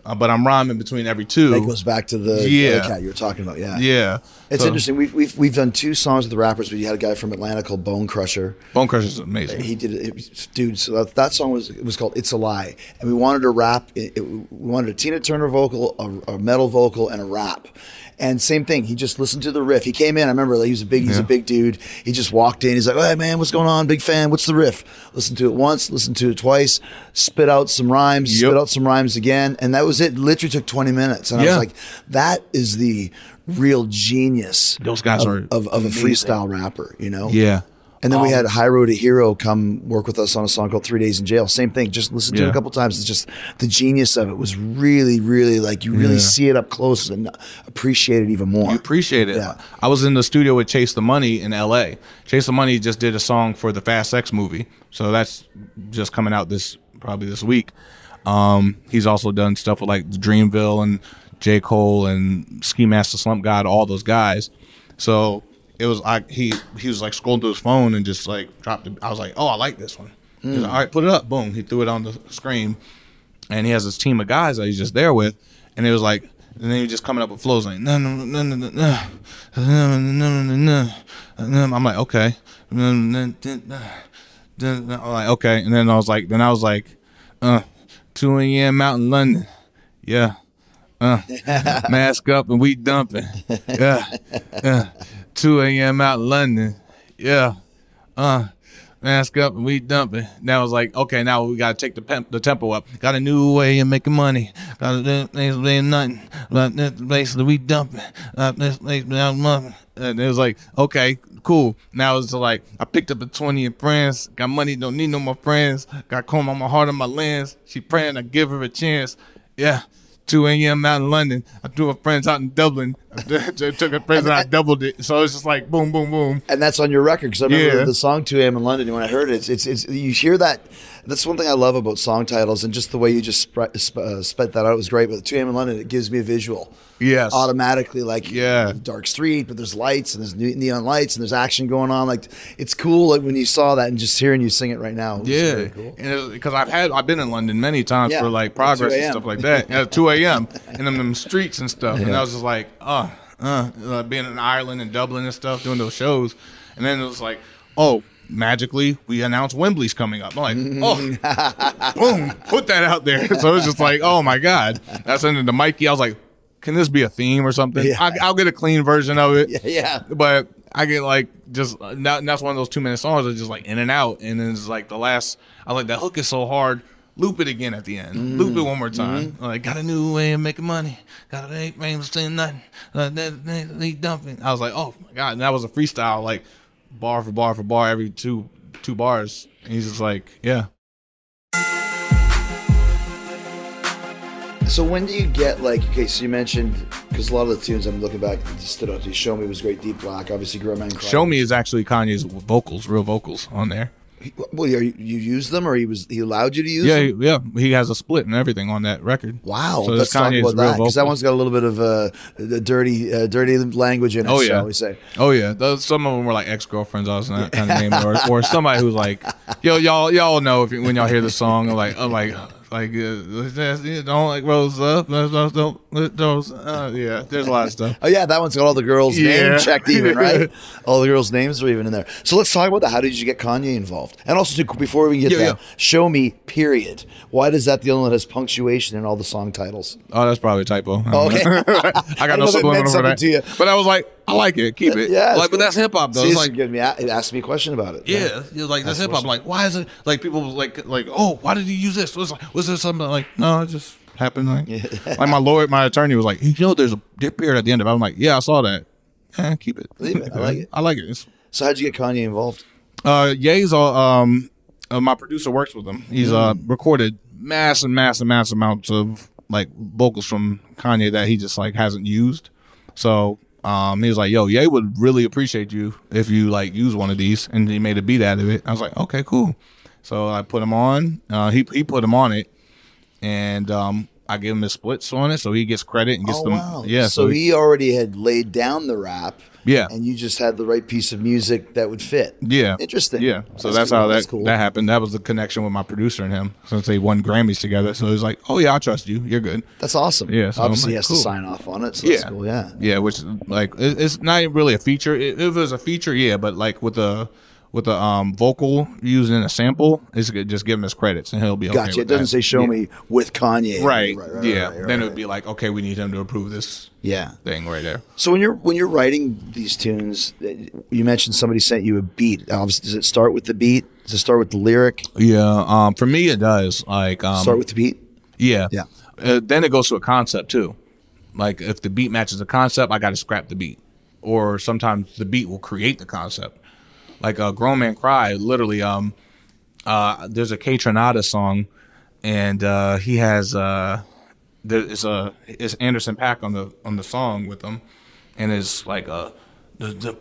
uh, but I'm rhyming between every two. That goes back to the Yeah. other cat you were talking about. Yeah, Yeah. It's So, interesting. We've we've we've done two songs with the rappers, but you had a guy from Atlanta called Bone Crusher. Bone Crusher is amazing. He did it, it- dude. So that, that song was it was called "It's a Lie," and we wanted a rap. It, it, we wanted a Tina Turner vocal, a, a metal vocal, and a rap. And same thing. He just listened to the riff. He came in. I remember like, he was a big. He's Yeah. a big dude. He just walked in. He's like, "Hey man, what's going on? Big fan. What's the riff?" Listened to it once. Listened to it twice. Spit out some rhymes. Yep. Spit out some rhymes again, and that was it. Literally took twenty minutes. And I Yeah. was like, "That is the real genius." Those guys of, are of, of a amazing. freestyle rapper. You know. Yeah. And then we Um, had High Road to Hero come work with us on a song called Three Days in Jail. Same thing. Just listen to it Yeah. a couple times. It's just the genius of it was really, really like you really Yeah. see it up close and appreciate it even more. You appreciate it. Yeah. I was in the studio with Chase the Money in L A. Chase the Money just did a song for the Fast X movie, so that's just coming out this probably this week. Um, he's also done stuff with like Dreamville and J. Cole and Ski Master Slump God, all those guys. So it was like he he was like scrolling through his phone and just like dropped it. I was like, oh, I like this one. He's like, all right, put it up. Boom. He threw it on the screen, and he has this team of guys that he's just there with, and it was like. And then he was just coming up with flows like no no no no no no no no no no. I'm like okay. I'm like okay. And then I was like then I was like, uh, two a.m. out in London, yeah. Uh, mask up and we dumping, yeah. Uh, two a.m. out in London, yeah. Uh. Mask up and we dumping. Now it's like, okay, now we gotta take the pem- the tempo up. Got a new way of making money. Got a new way of nothing. But this basically we dumping. Uh, this place now money. And it was like, okay, cool. Now it's like I picked up a twenty in France. Got money, don't need no more friends. Got comb on my heart on my lens. She praying I give her a chance. Yeah. two a.m. out in London. I threw her friends out in Dublin. I took her friends and I doubled it. So it's just like boom, boom, boom. And that's on your record because I remember Yeah. the song two a.m. in London. When I heard it, it's, it's it's you hear that. That's one thing I love about song titles and just the way you just sp- sp- uh, spit that out was great. But two a.m. in London, it gives me a visual. Yes. Automatically, like Yeah. dark street, but there's lights and there's ne- neon lights and there's action going on. Like it's cool. Like when you saw that and just hearing you sing it right now. It was Yeah, very cool. and because I've had I've been in London many times Yeah, for like at progress two and a.m. stuff like that. At two a.m. and them, them streets and stuff, and I was just like, oh, uh, uh, being in Ireland and Dublin and stuff, doing those shows, and then it was like, oh, magically we announced Wembley's coming up. I'm like, oh, boom, put that out there. So it's just like, oh my god, that's into the Mikey. I was like, can this be a theme or something? Yeah. I, I'll get a clean version of it. Yeah, yeah. But I get like just now that's one of those two minute songs that's just like in and out, and then it's like the last. I was like that hook is so hard. Loop it again at the end. Mm-hmm. Loop it one more time. Mm-hmm. Like got a new way of making money. Got a eight rain saying nothing. Uh, they, they, they dumping. I was like, oh my god, and that was a freestyle, like bar for bar for bar every two two bars. And he's just like, yeah. So when do you get like okay? So you mentioned because a lot of the tunes I'm looking back that stood out to you. Show Me was great. Deep Black, obviously. Grow Man Cry. Show Me is actually Kanye's vocals, real vocals on there. Well, you, you use them, or he was he allowed you to use Yeah, them? he, yeah, he has a split and everything on that record. Wow, So let's that's talk Kanye's about real that because that vocals. one's got a little bit of uh, the dirty, uh, dirty language in it. Oh yeah, shall we say? Oh yeah. Those, some of them were like ex girlfriends. I was not kind of naming, or or somebody who's like, yo, y'all y'all know if you, when y'all hear the song, I'm like, I'm like, like uh, don't like rose up, don't let those. Uh, yeah, there's a lot of stuff. Oh yeah, that one's got all the girls' Yeah. name checked even, right? All the girls' names are even in there. So let's talk about that. How did you get Kanye involved? And also, too, before we get Yeah, that, yeah. Show Me, period. Why does that the only one that has punctuation in all the song titles? Oh, that's probably a typo. Oh, okay. I got I no know that meant subliminal for something that. to you. But I was like, I like it. Keep it. Yeah, it's like, but cool. that's hip hop though. See, It's it's like, good. It asked me a question about it. yeah, you're like that's hip hop. Like, why is it like people was like like oh, why did he use this? Was like, was there something like no, it just happened. Like, like my lawyer, my attorney was like, you know, there's a dip period at the end of it. I'm like, yeah, I saw that. Eh, keep it. Leave it. I like it. I like it. It's, So how'd you get Kanye involved? Uh, Ye's uh, um, uh, my producer works with him. He's uh recorded massive, massive, massive amounts of like vocals from Kanye that he just like hasn't used. So um, he was like, "Yo, Ye would really appreciate you if you like use one of these," and he made a beat out of it. I was like, "Okay, cool." So I put him on. Uh, he he put him on it, and um, I give him his splits on it, so he gets credit and gets Oh, them. wow. Yeah, So, so, he already had laid down the rap. Yeah. And you just had the right piece of music that would fit. yeah, Interesting. Yeah, so that's, cool. how that That's cool. that happened. That was the connection with my producer and him since they won Grammys together. So he was like, "Oh yeah, I trust you. You're good." That's awesome. Yeah, so I'm Obviously, like, he has cool. to sign off on it. So Yeah, that's cool. Yeah. yeah, which like it, it's not really a feature. It, if it was a feature, yeah, but like with a with a um vocal used in a sample, it's good. Just give him his credits and he'll be okay. Gotcha. with It doesn't that. say "Show Yeah. me" with Kanye. Right. right, right yeah. right, right, then it right. would be like, okay, we need him to approve this Yeah. thing right there. So when you're when you're writing these tunes, uh, you mentioned somebody sent you a beat. Obviously, does it start with the beat? Does it start with the lyric? Yeah. Um. For me, it does. Like. Um, Start with the beat. Yeah. Yeah. Uh, then it goes to a concept too. Like if the beat matches the concept, I got to scrap the beat. Or sometimes the beat will create the concept. Like a uh, Grown Man Cry, literally. Um. Uh. There's a K Tronada song, and uh, he has uh. There is a it's Anderson .Paak on the on the song with him, and it's like a. The, the,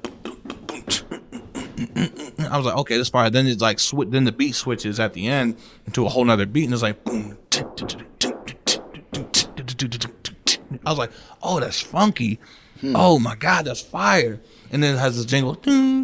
I was like, okay, that's fire. Then it's like, sw- then the beat switches at the end into a whole nother beat, and it's like, boom. I was like, oh, that's funky. Hmm. Oh my God, that's fire. And then it has this jingle.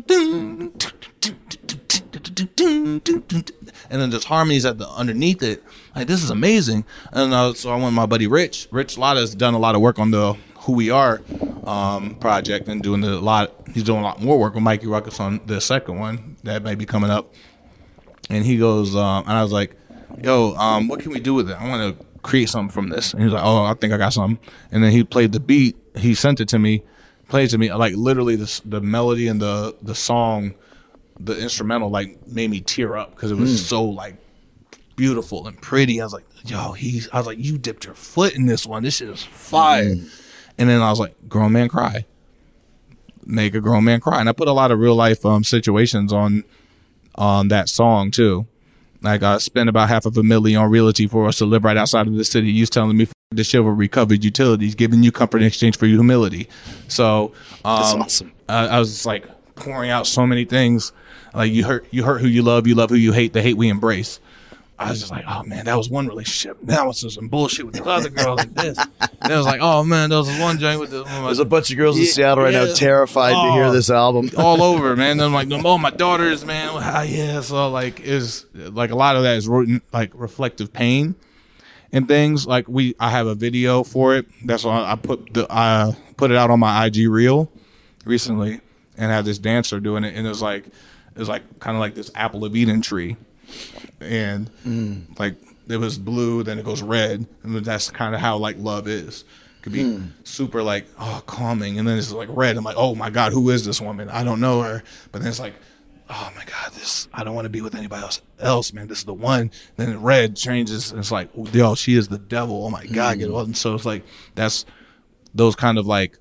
And then there's harmonies at the underneath it. Like, this is amazing. And uh, so I went with my buddy Rich. Rich Lotta has done a lot of work on the Who We Are um, project and doing a lot. He's doing a lot more work with Mikey Ruckus on the second one that may be coming up. And he goes, um, and I was like, yo, um, what can we do with it? I want to create something from this. And he was like, oh, I think I got something. And then he played the beat. He sent it to me, played it to me. Like, literally, the, the melody and the, the song, the instrumental, like, made me tear up because it was mm. so, like, beautiful and pretty. I was like, yo, he's, I was like, you dipped your foot in this one. This shit is fire. Mm. And then I was like, Grown Man Cry. Make a grown man cry. And I put a lot of real life um, situations on on that song too. Like I spent about half of a million on realty for us to live right outside of the city. You was telling me the chivalry covered utilities, giving you comfort in exchange for humility. So um, that's awesome. I, I was just like pouring out so many things. Like you hurt, you hurt who you love, you love who you hate. The hate we embrace. I was just like, oh man, that was one relationship. Now it's just some bullshit with the other girls like this. And I was like, oh man, there was one joint with the. There's a bunch of girls in yeah, Seattle right yeah. now terrified oh, to hear this album. all over, man. Then I'm like, oh, my daughters, man. Ah, yeah, so like, is like a lot of that is like reflective pain and things. Like we, I have a video for it. That's why I put the I put it out on my I G reel recently, and had this dancer doing it, and it was like, it was like kind of like this apple of Eden tree. And mm. like it was blue, then it goes red, and that's kind of how like love is. It could be mm. super like oh calming, and then it's like red. I'm like, oh my God, who is this woman? I don't know her. But then it's like, oh my God, this I don't want to be with anybody else. Else, man, this is the one. Then red changes, and it's like, yo, she is the devil. Oh my God, mm. get it. And so it's like that's those kind of like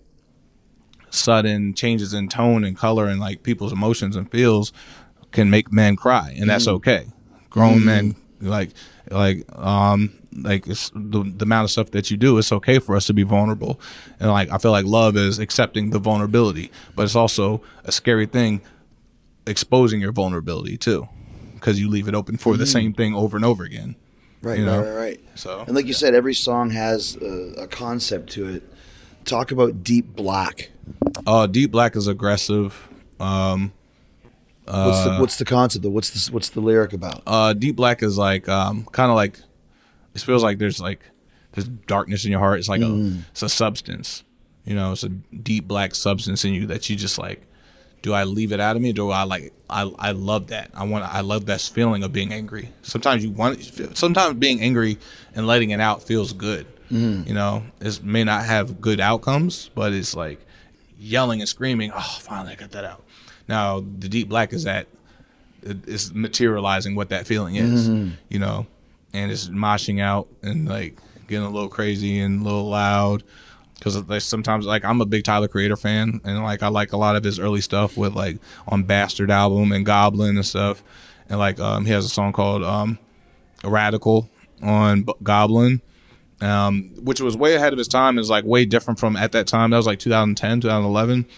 sudden changes in tone and color and like people's emotions and feels can make men cry, and that's mm. okay. Grown mm. men, like, like, um, like it's the, the amount of stuff that you do. It's okay for us to be vulnerable, and like I feel like love is accepting the vulnerability, but it's also a scary thing, exposing your vulnerability too, because you leave it open for mm. the same thing over and over again. Right, you know? right, right, right. So, and like you yeah. said, every song has a, a concept to it. Talk about Deep Black. Uh, Deep Black is aggressive. Um. What's the what's the concept? Though? What's the what's the lyric about? Uh, Deep Black is like um, kind of like it feels like there's like there's darkness in your heart. It's like mm. a it's a substance, you know. It's a deep black substance in you that you just like. Do I leave it out of me? Or do I like I I love that. I want I love that feeling of being angry. Sometimes you want sometimes being angry and letting it out feels good. Mm. You know, it may not have good outcomes, but it's like yelling and screaming. Oh, finally I got that out. Now, the Deep Black is that it's materializing what that feeling is, mm-hmm. you know, and it's moshing out and like getting a little crazy and a little loud. Because there's sometimes like I'm a big Tyler Creator fan, and like I like a lot of his early stuff with like on Bastard album and Goblin and stuff. And like um, he has a song called um, Radical on B- Goblin, um, which was way ahead of his time. It's like way different from at that time. That was like two thousand ten, two thousand eleven.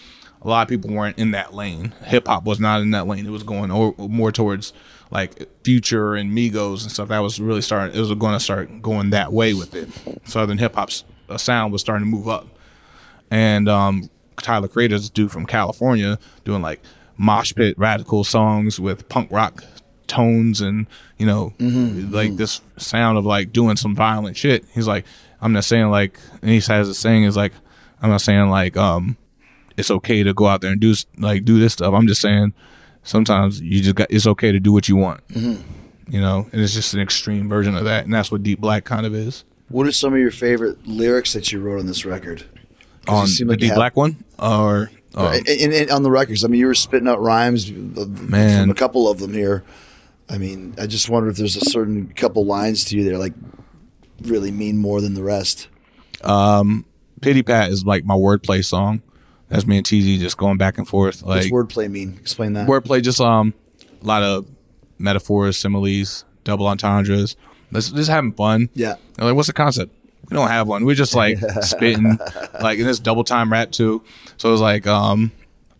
a lot of people weren't in that lane. Hip hop was not in that lane. It was going o- more towards like Future and Migos and stuff. That was really starting. It was going to start going that way with it. Southern hip hop's uh, sound was starting to move up, and um, Tyler Creator's dude from California doing like mosh pit radical songs with punk rock tones and you know mm-hmm, like mm-hmm. this sound of like doing some violent shit. He's like, I'm not saying like, and he has a saying is like, I'm not saying like um it's okay to go out there and do like do this stuff. I'm just saying sometimes you just got, it's okay to do what you want. Mm-hmm. You know, and it's just an extreme version of that, and that's what Deep Black kind of is. What are some of your favorite lyrics that you wrote on this record? On the like Deep have, Black one, or um, and, and, and on the records? I mean, you were spitting out rhymes, man, from a couple of them here. I mean, I just wonder if there's a certain couple lines to you that like really mean more than the rest. Um, Pity Pat is like my wordplay song. That's me and T Z just going back and forth. Like, what's wordplay mean? Explain that. Wordplay, just um, a lot of metaphors, similes, double entendres. Let's just having fun. Yeah. And like, what's the concept? We don't have one. We're just like spitting, like, and this double time rap too. So it was like, um,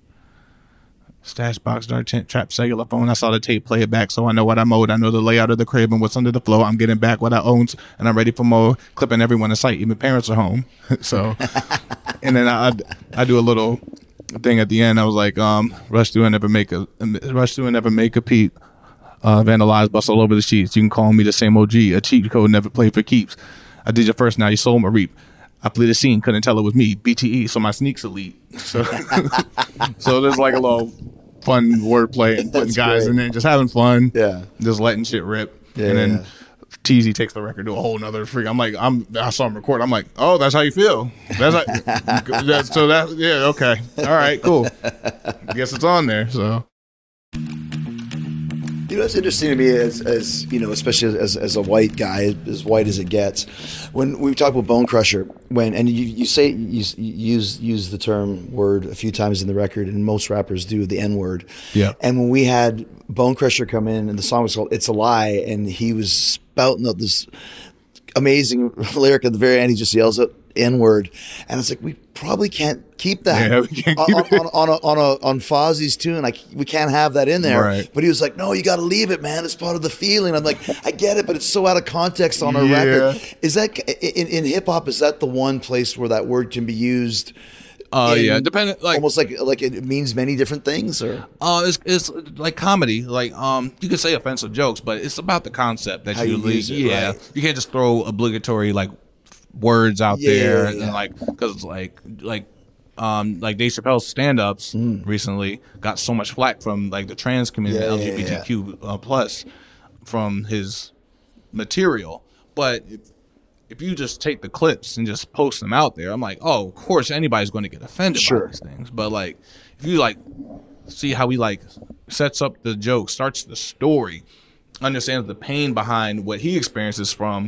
stash box, dark tent, trap, cellular phone. I saw the tape, play it back, so I know what I'm owed. I know the layout of the crib and what's under the floor. I'm getting back what I own, and I'm ready for more. Clipping everyone in sight. Even parents are home. So, and then I, I do a little thing at the end. I was like, um, rush through and never make a rush through and never make a peep. Uh, vandalize, bust all over the sheets. You can call me the same O G. A cheat code, never play for keeps. I did your first, now you sold my reap. I played the scene, couldn't tell it was me. B T E, so my sneaks elite. So, so there's like a little fun wordplay and putting guys great. in there, just having fun. Yeah, just letting shit rip. Yeah, and then yeah. T Z takes the record to a whole nother freak. I'm like, I'm. I saw him record. I'm like, oh, that's how you feel. That's like, that's, so that yeah, okay, all right, cool. Guess it's on there. So. You know, it's interesting to me as, as you know, especially as, as a white guy, as white as it gets. When we talk about Bone Crusher, when and you, you say you, you use use the term word a few times in the record, and most rappers do the N word. Yeah. And when we had Bone Crusher come in, and the song was called "It's a Lie," and he was spouting out this amazing lyric at the very end, he just yells out N word, and it's like we probably can't keep that yeah, we can't keep on, it. on, on, a, on, a, on Fozzie's tune. Like we can't have that in there. Right. But he was like, "No, you got to leave it, man. It's part of the feeling." I'm like, I get it, but it's so out of context on a yeah. record. Is that in, in hip hop? Is that the one place where that word can be used? Uh, yeah, depending, like almost like like it means many different things, or uh, it's it's like comedy. Like um, you can say offensive jokes, but it's about the concept that How you, you use it, yeah. right. You can't just throw obligatory like words out Yeah, there yeah, yeah. and like because it's like like um like Dave Chappelle's stand-ups Mm. recently got so much flack from like the trans community, Yeah, L yeah, G B T Q yeah. uh, plus from his material, but. If, If you just take the clips and just post them out there, I'm like, oh, of course anybody's going to get offended Sure. by these things. But like, if you like see how he like sets up the joke, starts the story, understands the pain behind what he experiences from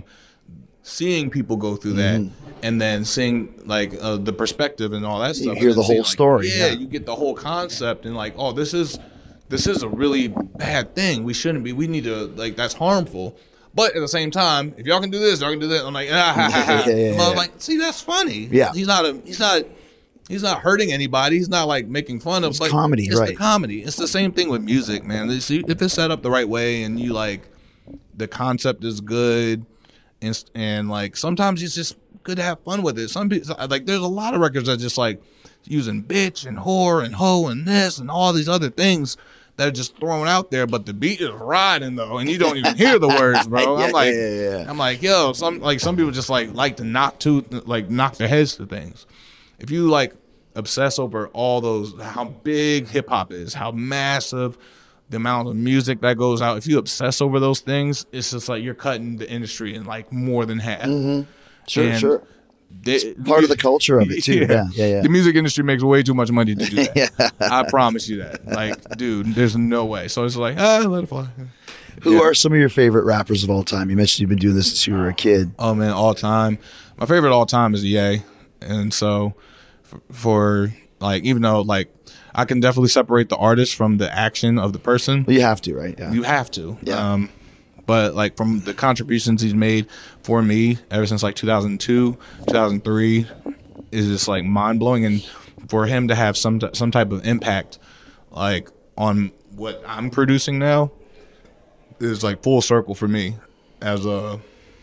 seeing people go through that, mm-hmm. and then seeing like uh, the perspective and all that You stuff. hear and the then seeing, whole like, story, Yeah, yeah. you get the whole concept and like, oh, this is this is a really bad thing. We shouldn't be. We need to like that's harmful. But at the same time, if y'all can do this, y'all can do that. I'm like, ah, ha, ha, ha. Yeah, yeah, yeah. I'm like, see, that's funny. Yeah. he's not a, he's not, he's not hurting anybody. He's not like making fun of. It's like, comedy, it's right? the comedy. It's the same thing with music, man. It's- If it's set up the right way and you like, the concept is good, and and like sometimes it's just good to have fun with it. Some people like, there's a lot of records that just like using bitch and whore and hoe and this and all these other things. That are just thrown out there, but the beat is riding though, and you don't even hear the words, bro. Yeah, I'm like, yeah, yeah, yeah. I'm like, yo, some like some people just like like to knock to like knock their heads to things. If you like obsess over all those, how big hip hop is, how massive the amount of music that goes out. If you obsess over those things, it's just like you're cutting the industry in like more than half. Mm-hmm. Sure, And sure. they- It's part of the culture of it too. Yeah, yeah, yeah. The music industry makes way too much money to do that. Yeah. I promise you that. Like, dude, there's no way. So it's like, ah, let it fly. Who Yeah. are some of your favorite rappers of all time? You mentioned you've been doing this since you were a kid. Oh man, all time. My favorite all time is Ye, and so for, for like, even though like I can definitely separate the artist from the action of the person. Well, you have to, right? Yeah. You have to. Yeah. Um, but like from the contributions he's made for me ever since like two thousand two, two thousand three is just like mind blowing. And for him to have some some type of impact, like on what I'm producing now, is like full circle for me as a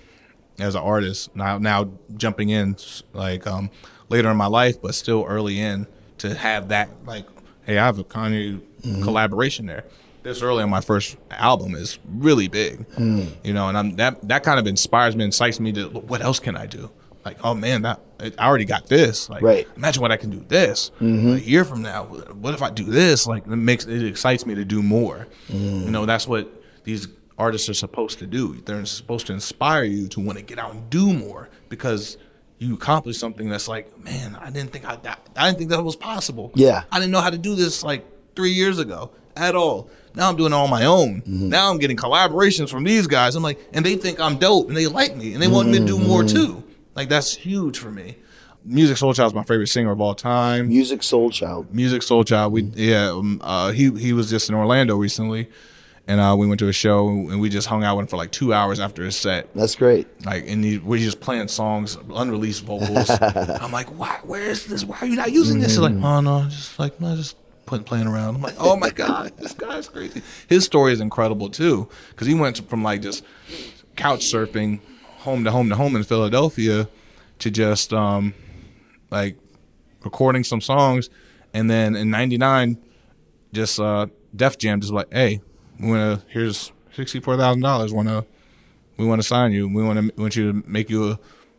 as an artist. Now now jumping in like um, later in my life, but still early in to have that like, hey, I have a Kanye mm-hmm. collaboration there. This early on my first album is really big, mm. you know, and I'm that that kind of inspires me, incites me to what else can I do? Like, oh man, that I already got this. Like, right. Imagine what I can do this mm-hmm. a year from now. What if I do this? Like, it makes it excites me to do more. Mm. You know, that's what these artists are supposed to do. They're supposed to inspire you to want to get out and do more because you accomplish something that's like, man, I didn't think I I didn't think that was possible. Yeah, I didn't know how to do this like three years ago at all. Now I'm doing it on my own. Mm-hmm. Now I'm getting collaborations from these guys. I'm like, and they think I'm dope and they like me and they want mm-hmm. me to do more too. Like, that's huge for me. Musiq Soulchild is my favorite singer of all time. Musiq Soulchild. Musiq Soulchild. We yeah. Um, uh, he he was just in Orlando recently, and uh, we went to a show and we just hung out with him for like two hours after his set. That's great. Like, and he, we're just playing songs, unreleased vocals. I'm like, why? Where is this? Why are you not using this? He's like, oh no, just like no, just. Playing around. I'm like, oh my God, this guy's crazy. His story is incredible too, because he went from like just couch surfing home to home to home in Philadelphia to just um like recording some songs, and then in ninety-nine just uh Def Jam just like, hey, we wanna here's sixty-four thousand dollars, wanna we wanna sign you, we wanna we want you to make you a,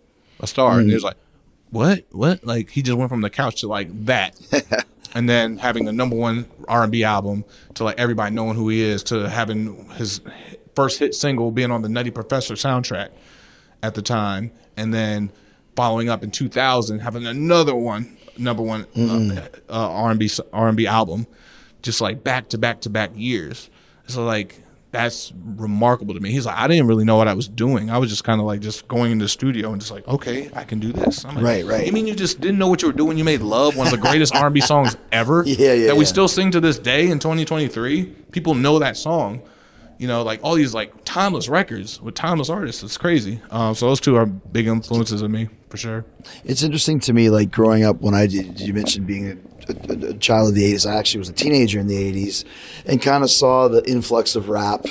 a star. Mm. And he was like, what what like he just went from the couch to like that. And then having the number one R and B album to like everybody knowing who he is, to having his first hit single being on the Nutty Professor soundtrack at the time, and then following up in two thousand having another one number one mm. uh, uh, R and B R and B album, just like back to back to back years. So like that's remarkable to me. He's like, I didn't really know what I was doing. I was just kind of like just going into the studio and just like, okay, I can do this. I'm like, right, right. You mean you just didn't know what you were doing? You made Love, one of the greatest R and B songs ever. Yeah, yeah. That we yeah. still sing to this day in twenty twenty-three. People know that song. You know, like all these like timeless records with timeless artists. It's crazy. Um, so those two are big influences of me for sure. It's interesting to me, like growing up when I did, you mentioned being a A, a child of the eighties. I actually was a teenager in the eighties and kind of saw the influx of rap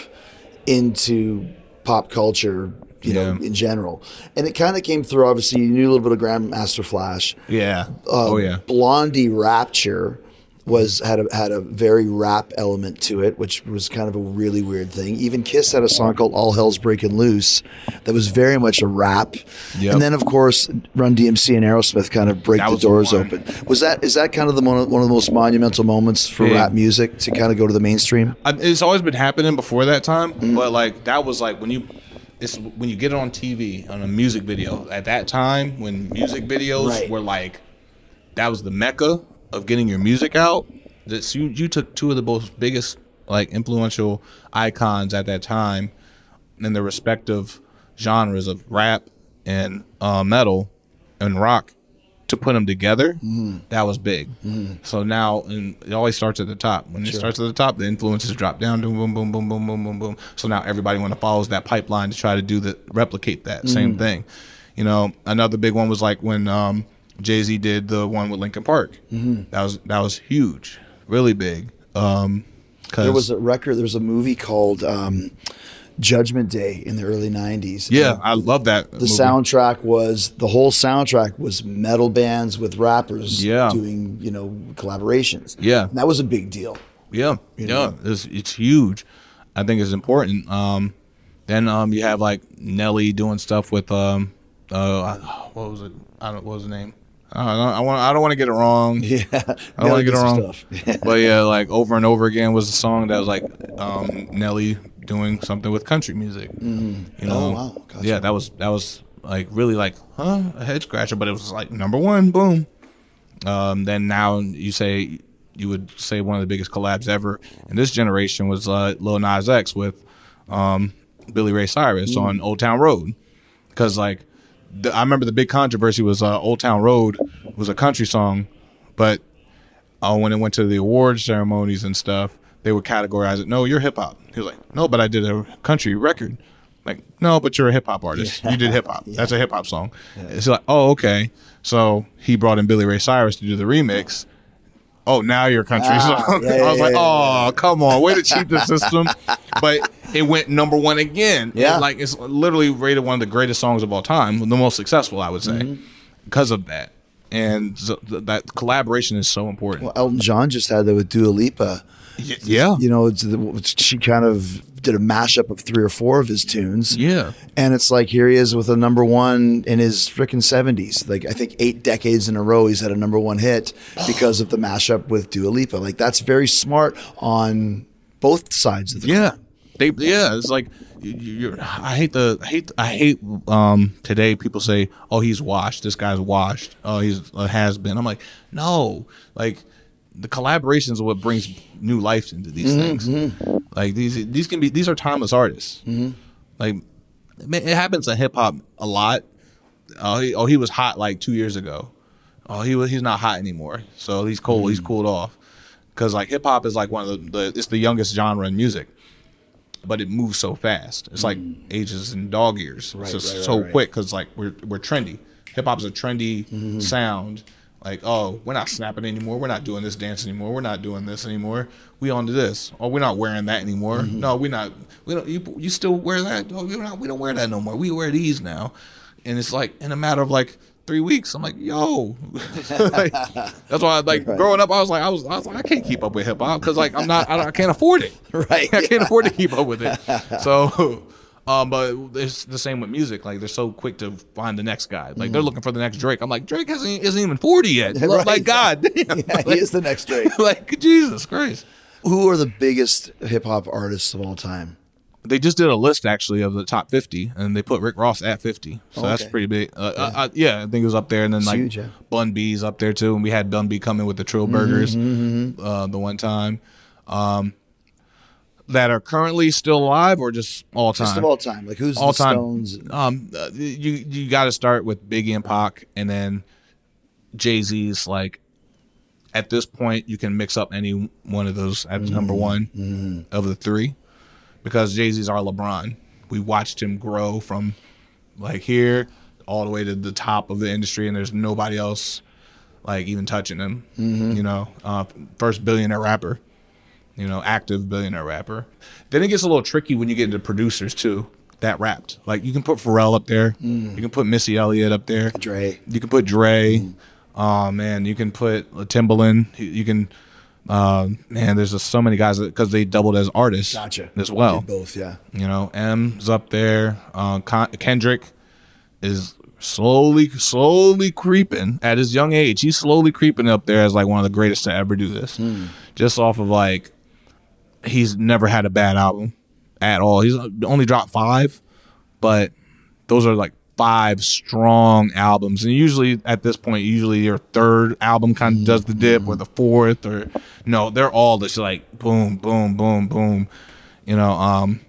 into pop culture, you yeah. know, in general. And it kind of came through, obviously, you knew a little bit of Grandmaster Flash. Yeah. Uh, oh, yeah. Blondie Rapture was had a, had a very rap element to it, which was kind of a really weird thing. Even Kiss had a song called All Hell's Breaking Loose that was very much a rap. Yep. And then, of course, Run D M C and Aerosmith kind of break that the doors the open. Was that is that kind of the one of, one of the most monumental moments for yeah. rap music to kind of go to the mainstream? I, it's always been happening before that time, mm-hmm. but like that was like when you it's when you get it on T V on a music video at that time when music videos right. were like that was the mecca of getting your music out. That you you took two of the most biggest like influential icons at that time in their respective genres of rap and uh, metal and rock to put them together. Mm. That was big. Mm. So now and it always starts at the top. When sure. it starts at the top, the influences drop down. Boom, boom, boom, boom, boom, boom, boom, boom. So now everybody want to follows that pipeline to try to do the replicate that mm. same thing. You know, another big one was like when um, Jay-Z did the one with Linkin Park. Mm-hmm. That was that was huge, really big. Um, there was a record. There was a movie called um, Judgment Day in the early nineties. Yeah, I love that. The movie. soundtrack was the whole soundtrack was metal bands with rappers yeah. doing you know collaborations. Yeah, and that was a big deal. Yeah, you yeah, know? it's it's huge. I think it's important. Um, then um, you have like Nelly doing stuff with um, uh, what was it? I don't what was the name? I don't, I want. I don't want to get it wrong. Yeah, I don't want to get it wrong. But yeah, like Over and Over Again was a song that was like um, Nelly doing something with country music. Mm-hmm. You know, oh wow, gotcha. Yeah, that was that was like really like huh a head scratcher, but it was like number one, boom. Um, then now you say you would say one of the biggest collabs ever in this generation was uh, Lil Nas X with um, Billy Ray Cyrus mm. on Old Town Road, because like. The, I remember the big controversy was uh, Old Town Road was a country song, but uh, when it went to the award ceremonies and stuff, they would categorize it, no, you're hip-hop. He was like, no, but I did a country record. Like, no, but you're a hip-hop artist. Yeah. You did hip-hop. Yeah. That's a hip-hop song. Yeah. It's like, oh, okay. So he brought in Billy Ray Cyrus to do the remix. Oh, now your country. Ah, so yeah, I was yeah, like, yeah, oh, yeah. come on, way to cheat the system. But it went number one again. Yeah. And like it's literally rated one of the greatest songs of all time, the most successful, I would say, Mm-hmm. because of that. And so th- that collaboration is so important. Well, Elton John just had that with Dua Lipa. Y- yeah. You know, it's the, she kind of did a mashup of three or four of his tunes. Yeah. And it's like, here he is with a number one in his freaking seventies. Like, I think eight decades in a row he's had a number one hit because of the mashup with Dua Lipa. Like, that's very smart on both sides of the Yeah, they yeah. It's like you, you're. I hate the I hate I hate um today people say, oh, he's washed. This guy's washed. Oh, he's a has been. I'm like, no. Like the collaborations are what brings new life into these things. Like these these can be these are timeless artists. Like it happens in hip hop a lot. Oh, he, oh, he was hot like two years ago. Oh, he was he's not hot anymore. So he's cool. He's cooled off. Because like hip hop is like one of the, the it's the youngest genre in music, but it moves so fast. It's like ages and dog years. Right, it's just right, so right, right. quick because like we're we're trendy. Hip hop is a trendy sound. Like, oh, we're not snapping anymore. We're not doing this dance anymore. We're not doing this anymore. We on to this. Oh, we're not wearing that anymore. No, we're not. We don't. You you still wear that? Oh, we're not. We don't wear that no more. We wear these now. And it's like in a matter of like three weeks, I'm like, yo, like, that's why like Right. growing up, I was like, I was, I was like, I can't keep up with hip hop because like I'm not, I, I can't afford it. Right. I can't afford to keep up with it. So, um, but it's the same with music. Like they're so quick to find the next guy. Like they're looking for the next Drake. I'm like, Drake hasn't isn't even forty yet. Right. Like God, damn. Yeah, like, he is the next Drake. like Jesus Christ. Who are the biggest hip hop artists of all time? They just did a list actually of the top fifty, and they put Rick Ross at fifty. So Oh, that's okay. pretty big. Uh, yeah. I, I, yeah, I think it was up there, and then like huge, yeah. Bun B's up there too, and we had Bun B coming with the Trill Burgers uh, the one time. Um, that are currently still alive or just all time? Just of all time. Like, who's all the time. Stones? Um, uh, you you got to start with Biggie and Pac, and then Jay Z's. Like at this point, you can mix up any one of those at number one of the three, because Jay Z's our LeBron. We watched him grow from like here all the way to the top of the industry, and there's nobody else like even touching him. You know, uh, first billionaire rapper. You know, active billionaire rapper. Then it gets a little tricky when you get into producers too that rapped. Like you can put Pharrell up there, you can put Missy Elliott up there, Dre. you can put Dre. Oh man, you can put uh, Timbaland. You, you can, uh, man. There's just so many guys because they doubled as artists Gotcha. as well. Did both, yeah. You know, M's up there. Uh, Con- Kendrick is slowly, slowly creeping at his young age. He's slowly creeping up there as like one of the greatest to ever do this. Just off of like, he's never had a bad album at all. He's only dropped five, but those are like five strong albums. And usually at this point, usually your third album kind of does the dip, or the fourth, or no, they're all just like boom, boom, boom, boom. You know, um,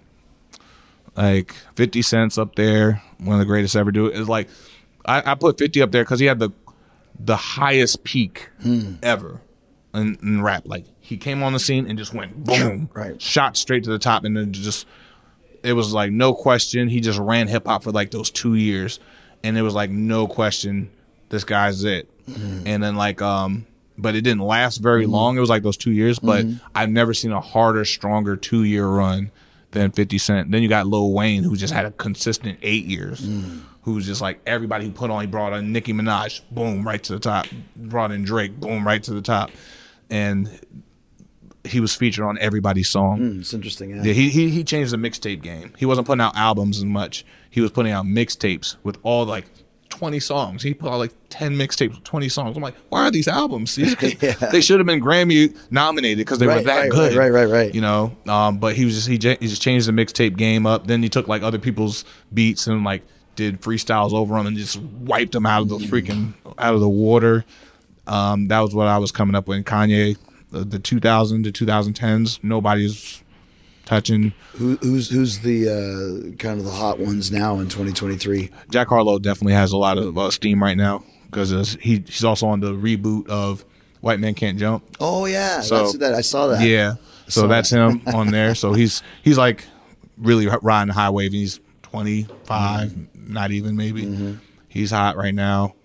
like fifty Cent's up there, one of the greatest to ever do it. Is like I, I put fifty up there because he had the the highest peak ever in, in rap. Like he came on the scene and just went boom, Right. shot straight to the top, and then just it was like no question. He just ran hip hop for like those two years, and it was like no question, this guy's it. And then like um, but it didn't last very long. It was like those two years, but I've never seen a harder, stronger two year run than fifty Cent. Then you got Lil Wayne, who just had a consistent eight years. Who was just like everybody he put on. He brought on Nicki Minaj, boom, right to the top. Brought in Drake, boom, right to the top. And he was featured on everybody's song. Mm, it's interesting, yeah. Yeah, he, he he changed the mixtape game. He wasn't putting out albums as much. He was putting out mixtapes with all like twenty songs. He put out like ten mixtapes with twenty songs. I'm like, why are these albums? These, Yeah. They should have been Grammy nominated because they were Right, that right, good. right, right, right. You know, um, but he was just he, j- he just changed the mixtape game up. Then he took like other people's beats and like did freestyles over them and just wiped them out of the freaking out of the water. Um, that was what I was coming up with. Kanye, the, the two thousand to twenty tens, nobody's touching. Who, who's who's the uh, kind of the hot ones now in twenty twenty-three? Jack Harlow definitely has a lot of uh, steam right now because he he's also on the reboot of White Man Can't Jump. Oh yeah, So- that's that. I saw that. Yeah, so saw that's that. him on there. So he's he's like really riding the high wave. He's twenty-five, not even maybe. He's hot right now.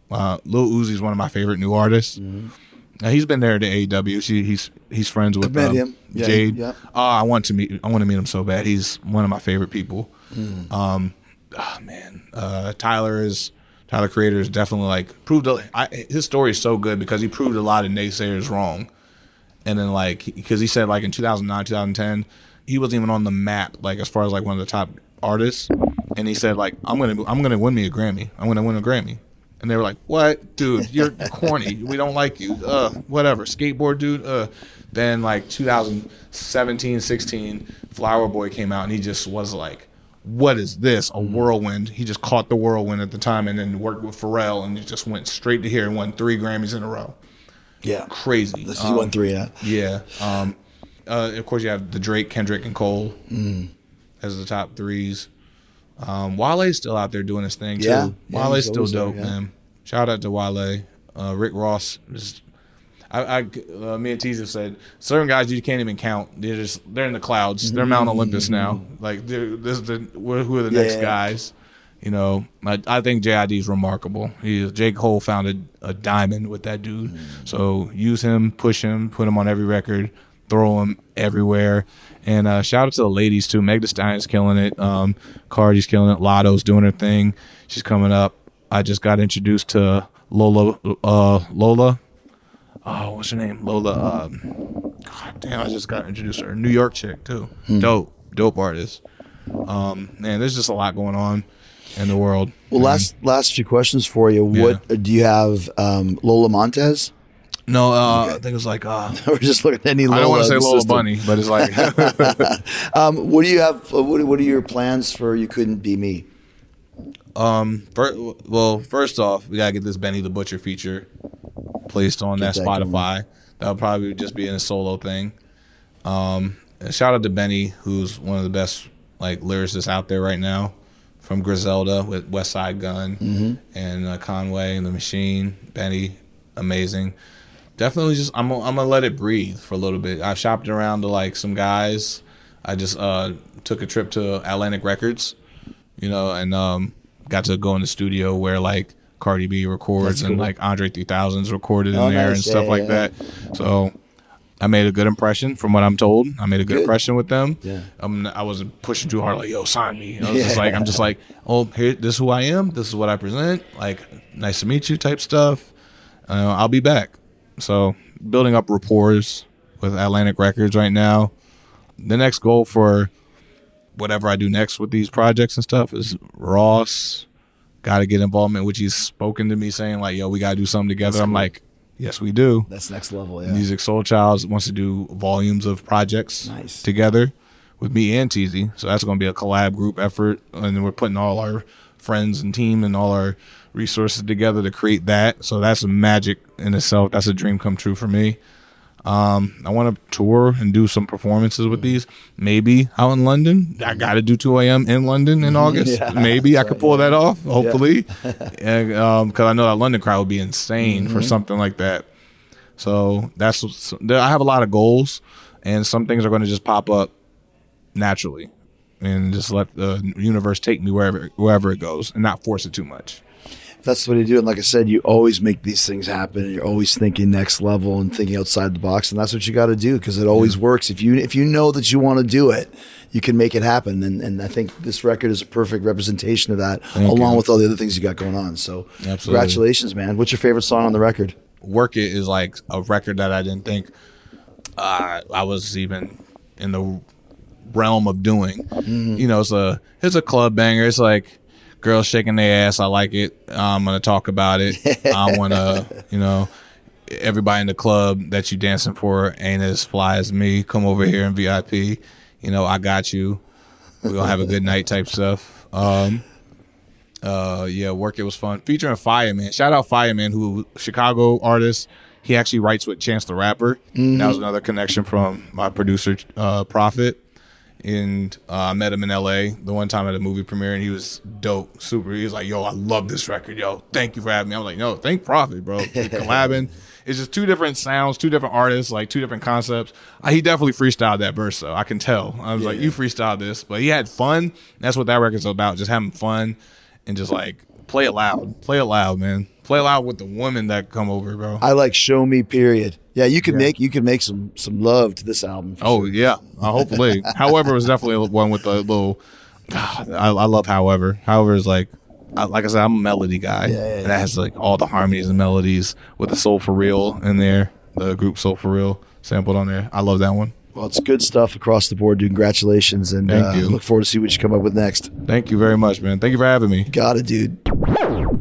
Uh, Lil Uzi's one of my favorite new artists. Mm-hmm. Uh, he's been there to A E W. She, he's he's friends with I've met um, him. Yeah, Jade. yeah. Oh, I want to meet. I want to meet him so bad. He's one of my favorite people. Mm. Um, oh, man, uh, Tyler is Tyler Creator is definitely like proved. A, I, his story is so good because he proved a lot of naysayers wrong. And then like because he said like in two thousand nine, two thousand ten, he wasn't even on the map like as far as like one of the top artists. And he said like I'm gonna I'm gonna win me a Grammy. I'm gonna win a Grammy. And they were like, what? Dude, you're corny. We don't like you. Uh, whatever. Skateboard dude. Uh. Then, like, two thousand seventeen, sixteen, Flower Boy came out, and he just was like, what is this? A whirlwind. He just caught the whirlwind at the time and then worked with Pharrell, and he just went straight to here and won three Grammys in a row. Yeah. Crazy. This um, is one three, yeah. Yeah. Um, uh, of course, you have the Drake, Kendrick, and Cole mm. as the top threes. Um, Wale's still out there doing his thing, too. Yeah. yeah Wale's still there, dope, yeah. man. Shout out to Wale. Uh, Rick Ross is, I, I uh, me and Teaser said certain guys you can't even count. They're just they're in the clouds. They're Mount Olympus now. Like they're, this is the who are the yeah, next yeah. guys? You know, I, I think J I D is remarkable. He J. Cole found a, a diamond with that dude. Mm. So use him, push him, put him on every record, throw him everywhere. And uh, shout out to the ladies too. Meg Thee Stallion's killing it. Um, Cardi's killing it. Lotto's doing her thing. She's coming up. I just got introduced to Lola. Uh, Lola. Oh, what's her name? Lola. Um, God damn, I just got introduced to her. New York chick too. Hmm. Dope, dope artist. Um, man, there's just a lot going on in the world. Well, last last few questions for you. Yeah. What do you have? Um, Lola Montez? No, uh, okay. I think it was like. Uh, We're just looking at any. Lola I don't want to say Lola system. Bunny, but it's like. um, what do you have? What What are your plans for You Couldn't Be Me? Um. First, well, first off, we gotta get this Benny the Butcher feature placed on Get that, that Spotify. going. That'll probably just be in a solo thing. Um. And shout out to Benny, who's one of the best like lyricists out there right now, from Griselda with West Side Gun mm-hmm. and uh, Conway and the Machine. Benny, amazing. Definitely, just I'm I'm gonna let it breathe for a little bit. I shopped around to like some guys. I just uh took a trip to Atlantic Records, you know, and um. got to go in the studio where like Cardi B records cool. and like Andre three thousand's recorded in oh, there nice. and stuff yeah, like yeah. that. So I made a good impression from what I'm told. I made a good, Good. impression with them. Yeah. Um, I wasn't pushing too hard like, yo, sign me. I was Yeah. just like, I'm just like, oh, here, this is who I am. This is what I present. Like, nice to meet you type stuff. Uh, I'll be back. So building up rapport with Atlantic Records right now. The next goal for whatever I do next with these projects and stuff is Ross. Got to get involvement, which he's spoken to me saying like, yo, we got to do something together. That's I'm cool. like, yes, we do. That's next level, yeah. Music Soul Child wants to do volumes of projects Nice. together with me and Teasy. So that's going to be a collab group effort. And then we're putting all our friends and team and all our resources together to create that. So that's a magic in itself. That's a dream come true for me. Um, I want to tour and do some performances with these. Maybe out in London. I got to do two a.m. in London in August. Yeah. Maybe I could pull that off, hopefully. and, um, because I know that London crowd would be insane mm-hmm. for something like that. So that's I have a lot of goals, and some things are going to just pop up naturally, and just let the universe take me wherever wherever it goes, and not force it too much. That's what you do. And like I said, you always make these things happen. And you're always thinking next level and thinking outside the box. And that's what you got to do because it always yeah. works. If you if you know that you want to do it, you can make it happen. And and I think this record is a perfect representation of that, Thank along you. with all the other things you got going on. So Absolutely. Congratulations, man. What's your favorite song on the record? Work It is like a record that I didn't think uh, I was even in the realm of doing. Mm-hmm. You know, it's a it's a club banger. It's like girls shaking their ass. I like it. I'm gonna talk about it. I want to, you know, everybody in the club that you dancing for ain't as fly as me. Come over here in V I P. You know, I got you. We're gonna have a good night type stuff. Um, uh, yeah, Work It was fun. Featuring Fireman. Shout out Fireman, who Chicago artist. He actually writes with Chance the Rapper. Mm-hmm. That was another connection from my producer, uh, Prophet. And uh, I met him in L A the one time at a movie premiere, and he was dope, super. He was like, yo, I love this record. Yo, thank you for having me. I was like, no, thank Prophet, bro. Collabing. It's just two different sounds, two different artists, like two different concepts. Uh, he definitely freestyled that verse, though. I can tell. I was yeah. like, you freestyled this. But he had fun. That's what that record's about, just having fun and just, like, play it loud. Play it loud, man. Play loud with the women that come over, bro. I like Show Me, period. Yeah, you could yeah. make you could make some some love to this album. Oh sure. yeah, uh, hopefully. However, it was definitely one with the little. I, I love However. However is like, I, like I said, I'm a melody guy, yeah, yeah, yeah. and that has like all the harmonies and melodies with the Soul For Real in there. The group Soul For Real sampled on there. I love that one. Well, it's good stuff across the board, dude. Congratulations, and Thank uh, you. look forward to see what you come up with next. Thank you very much, man. Thank you for having me. Got it, dude.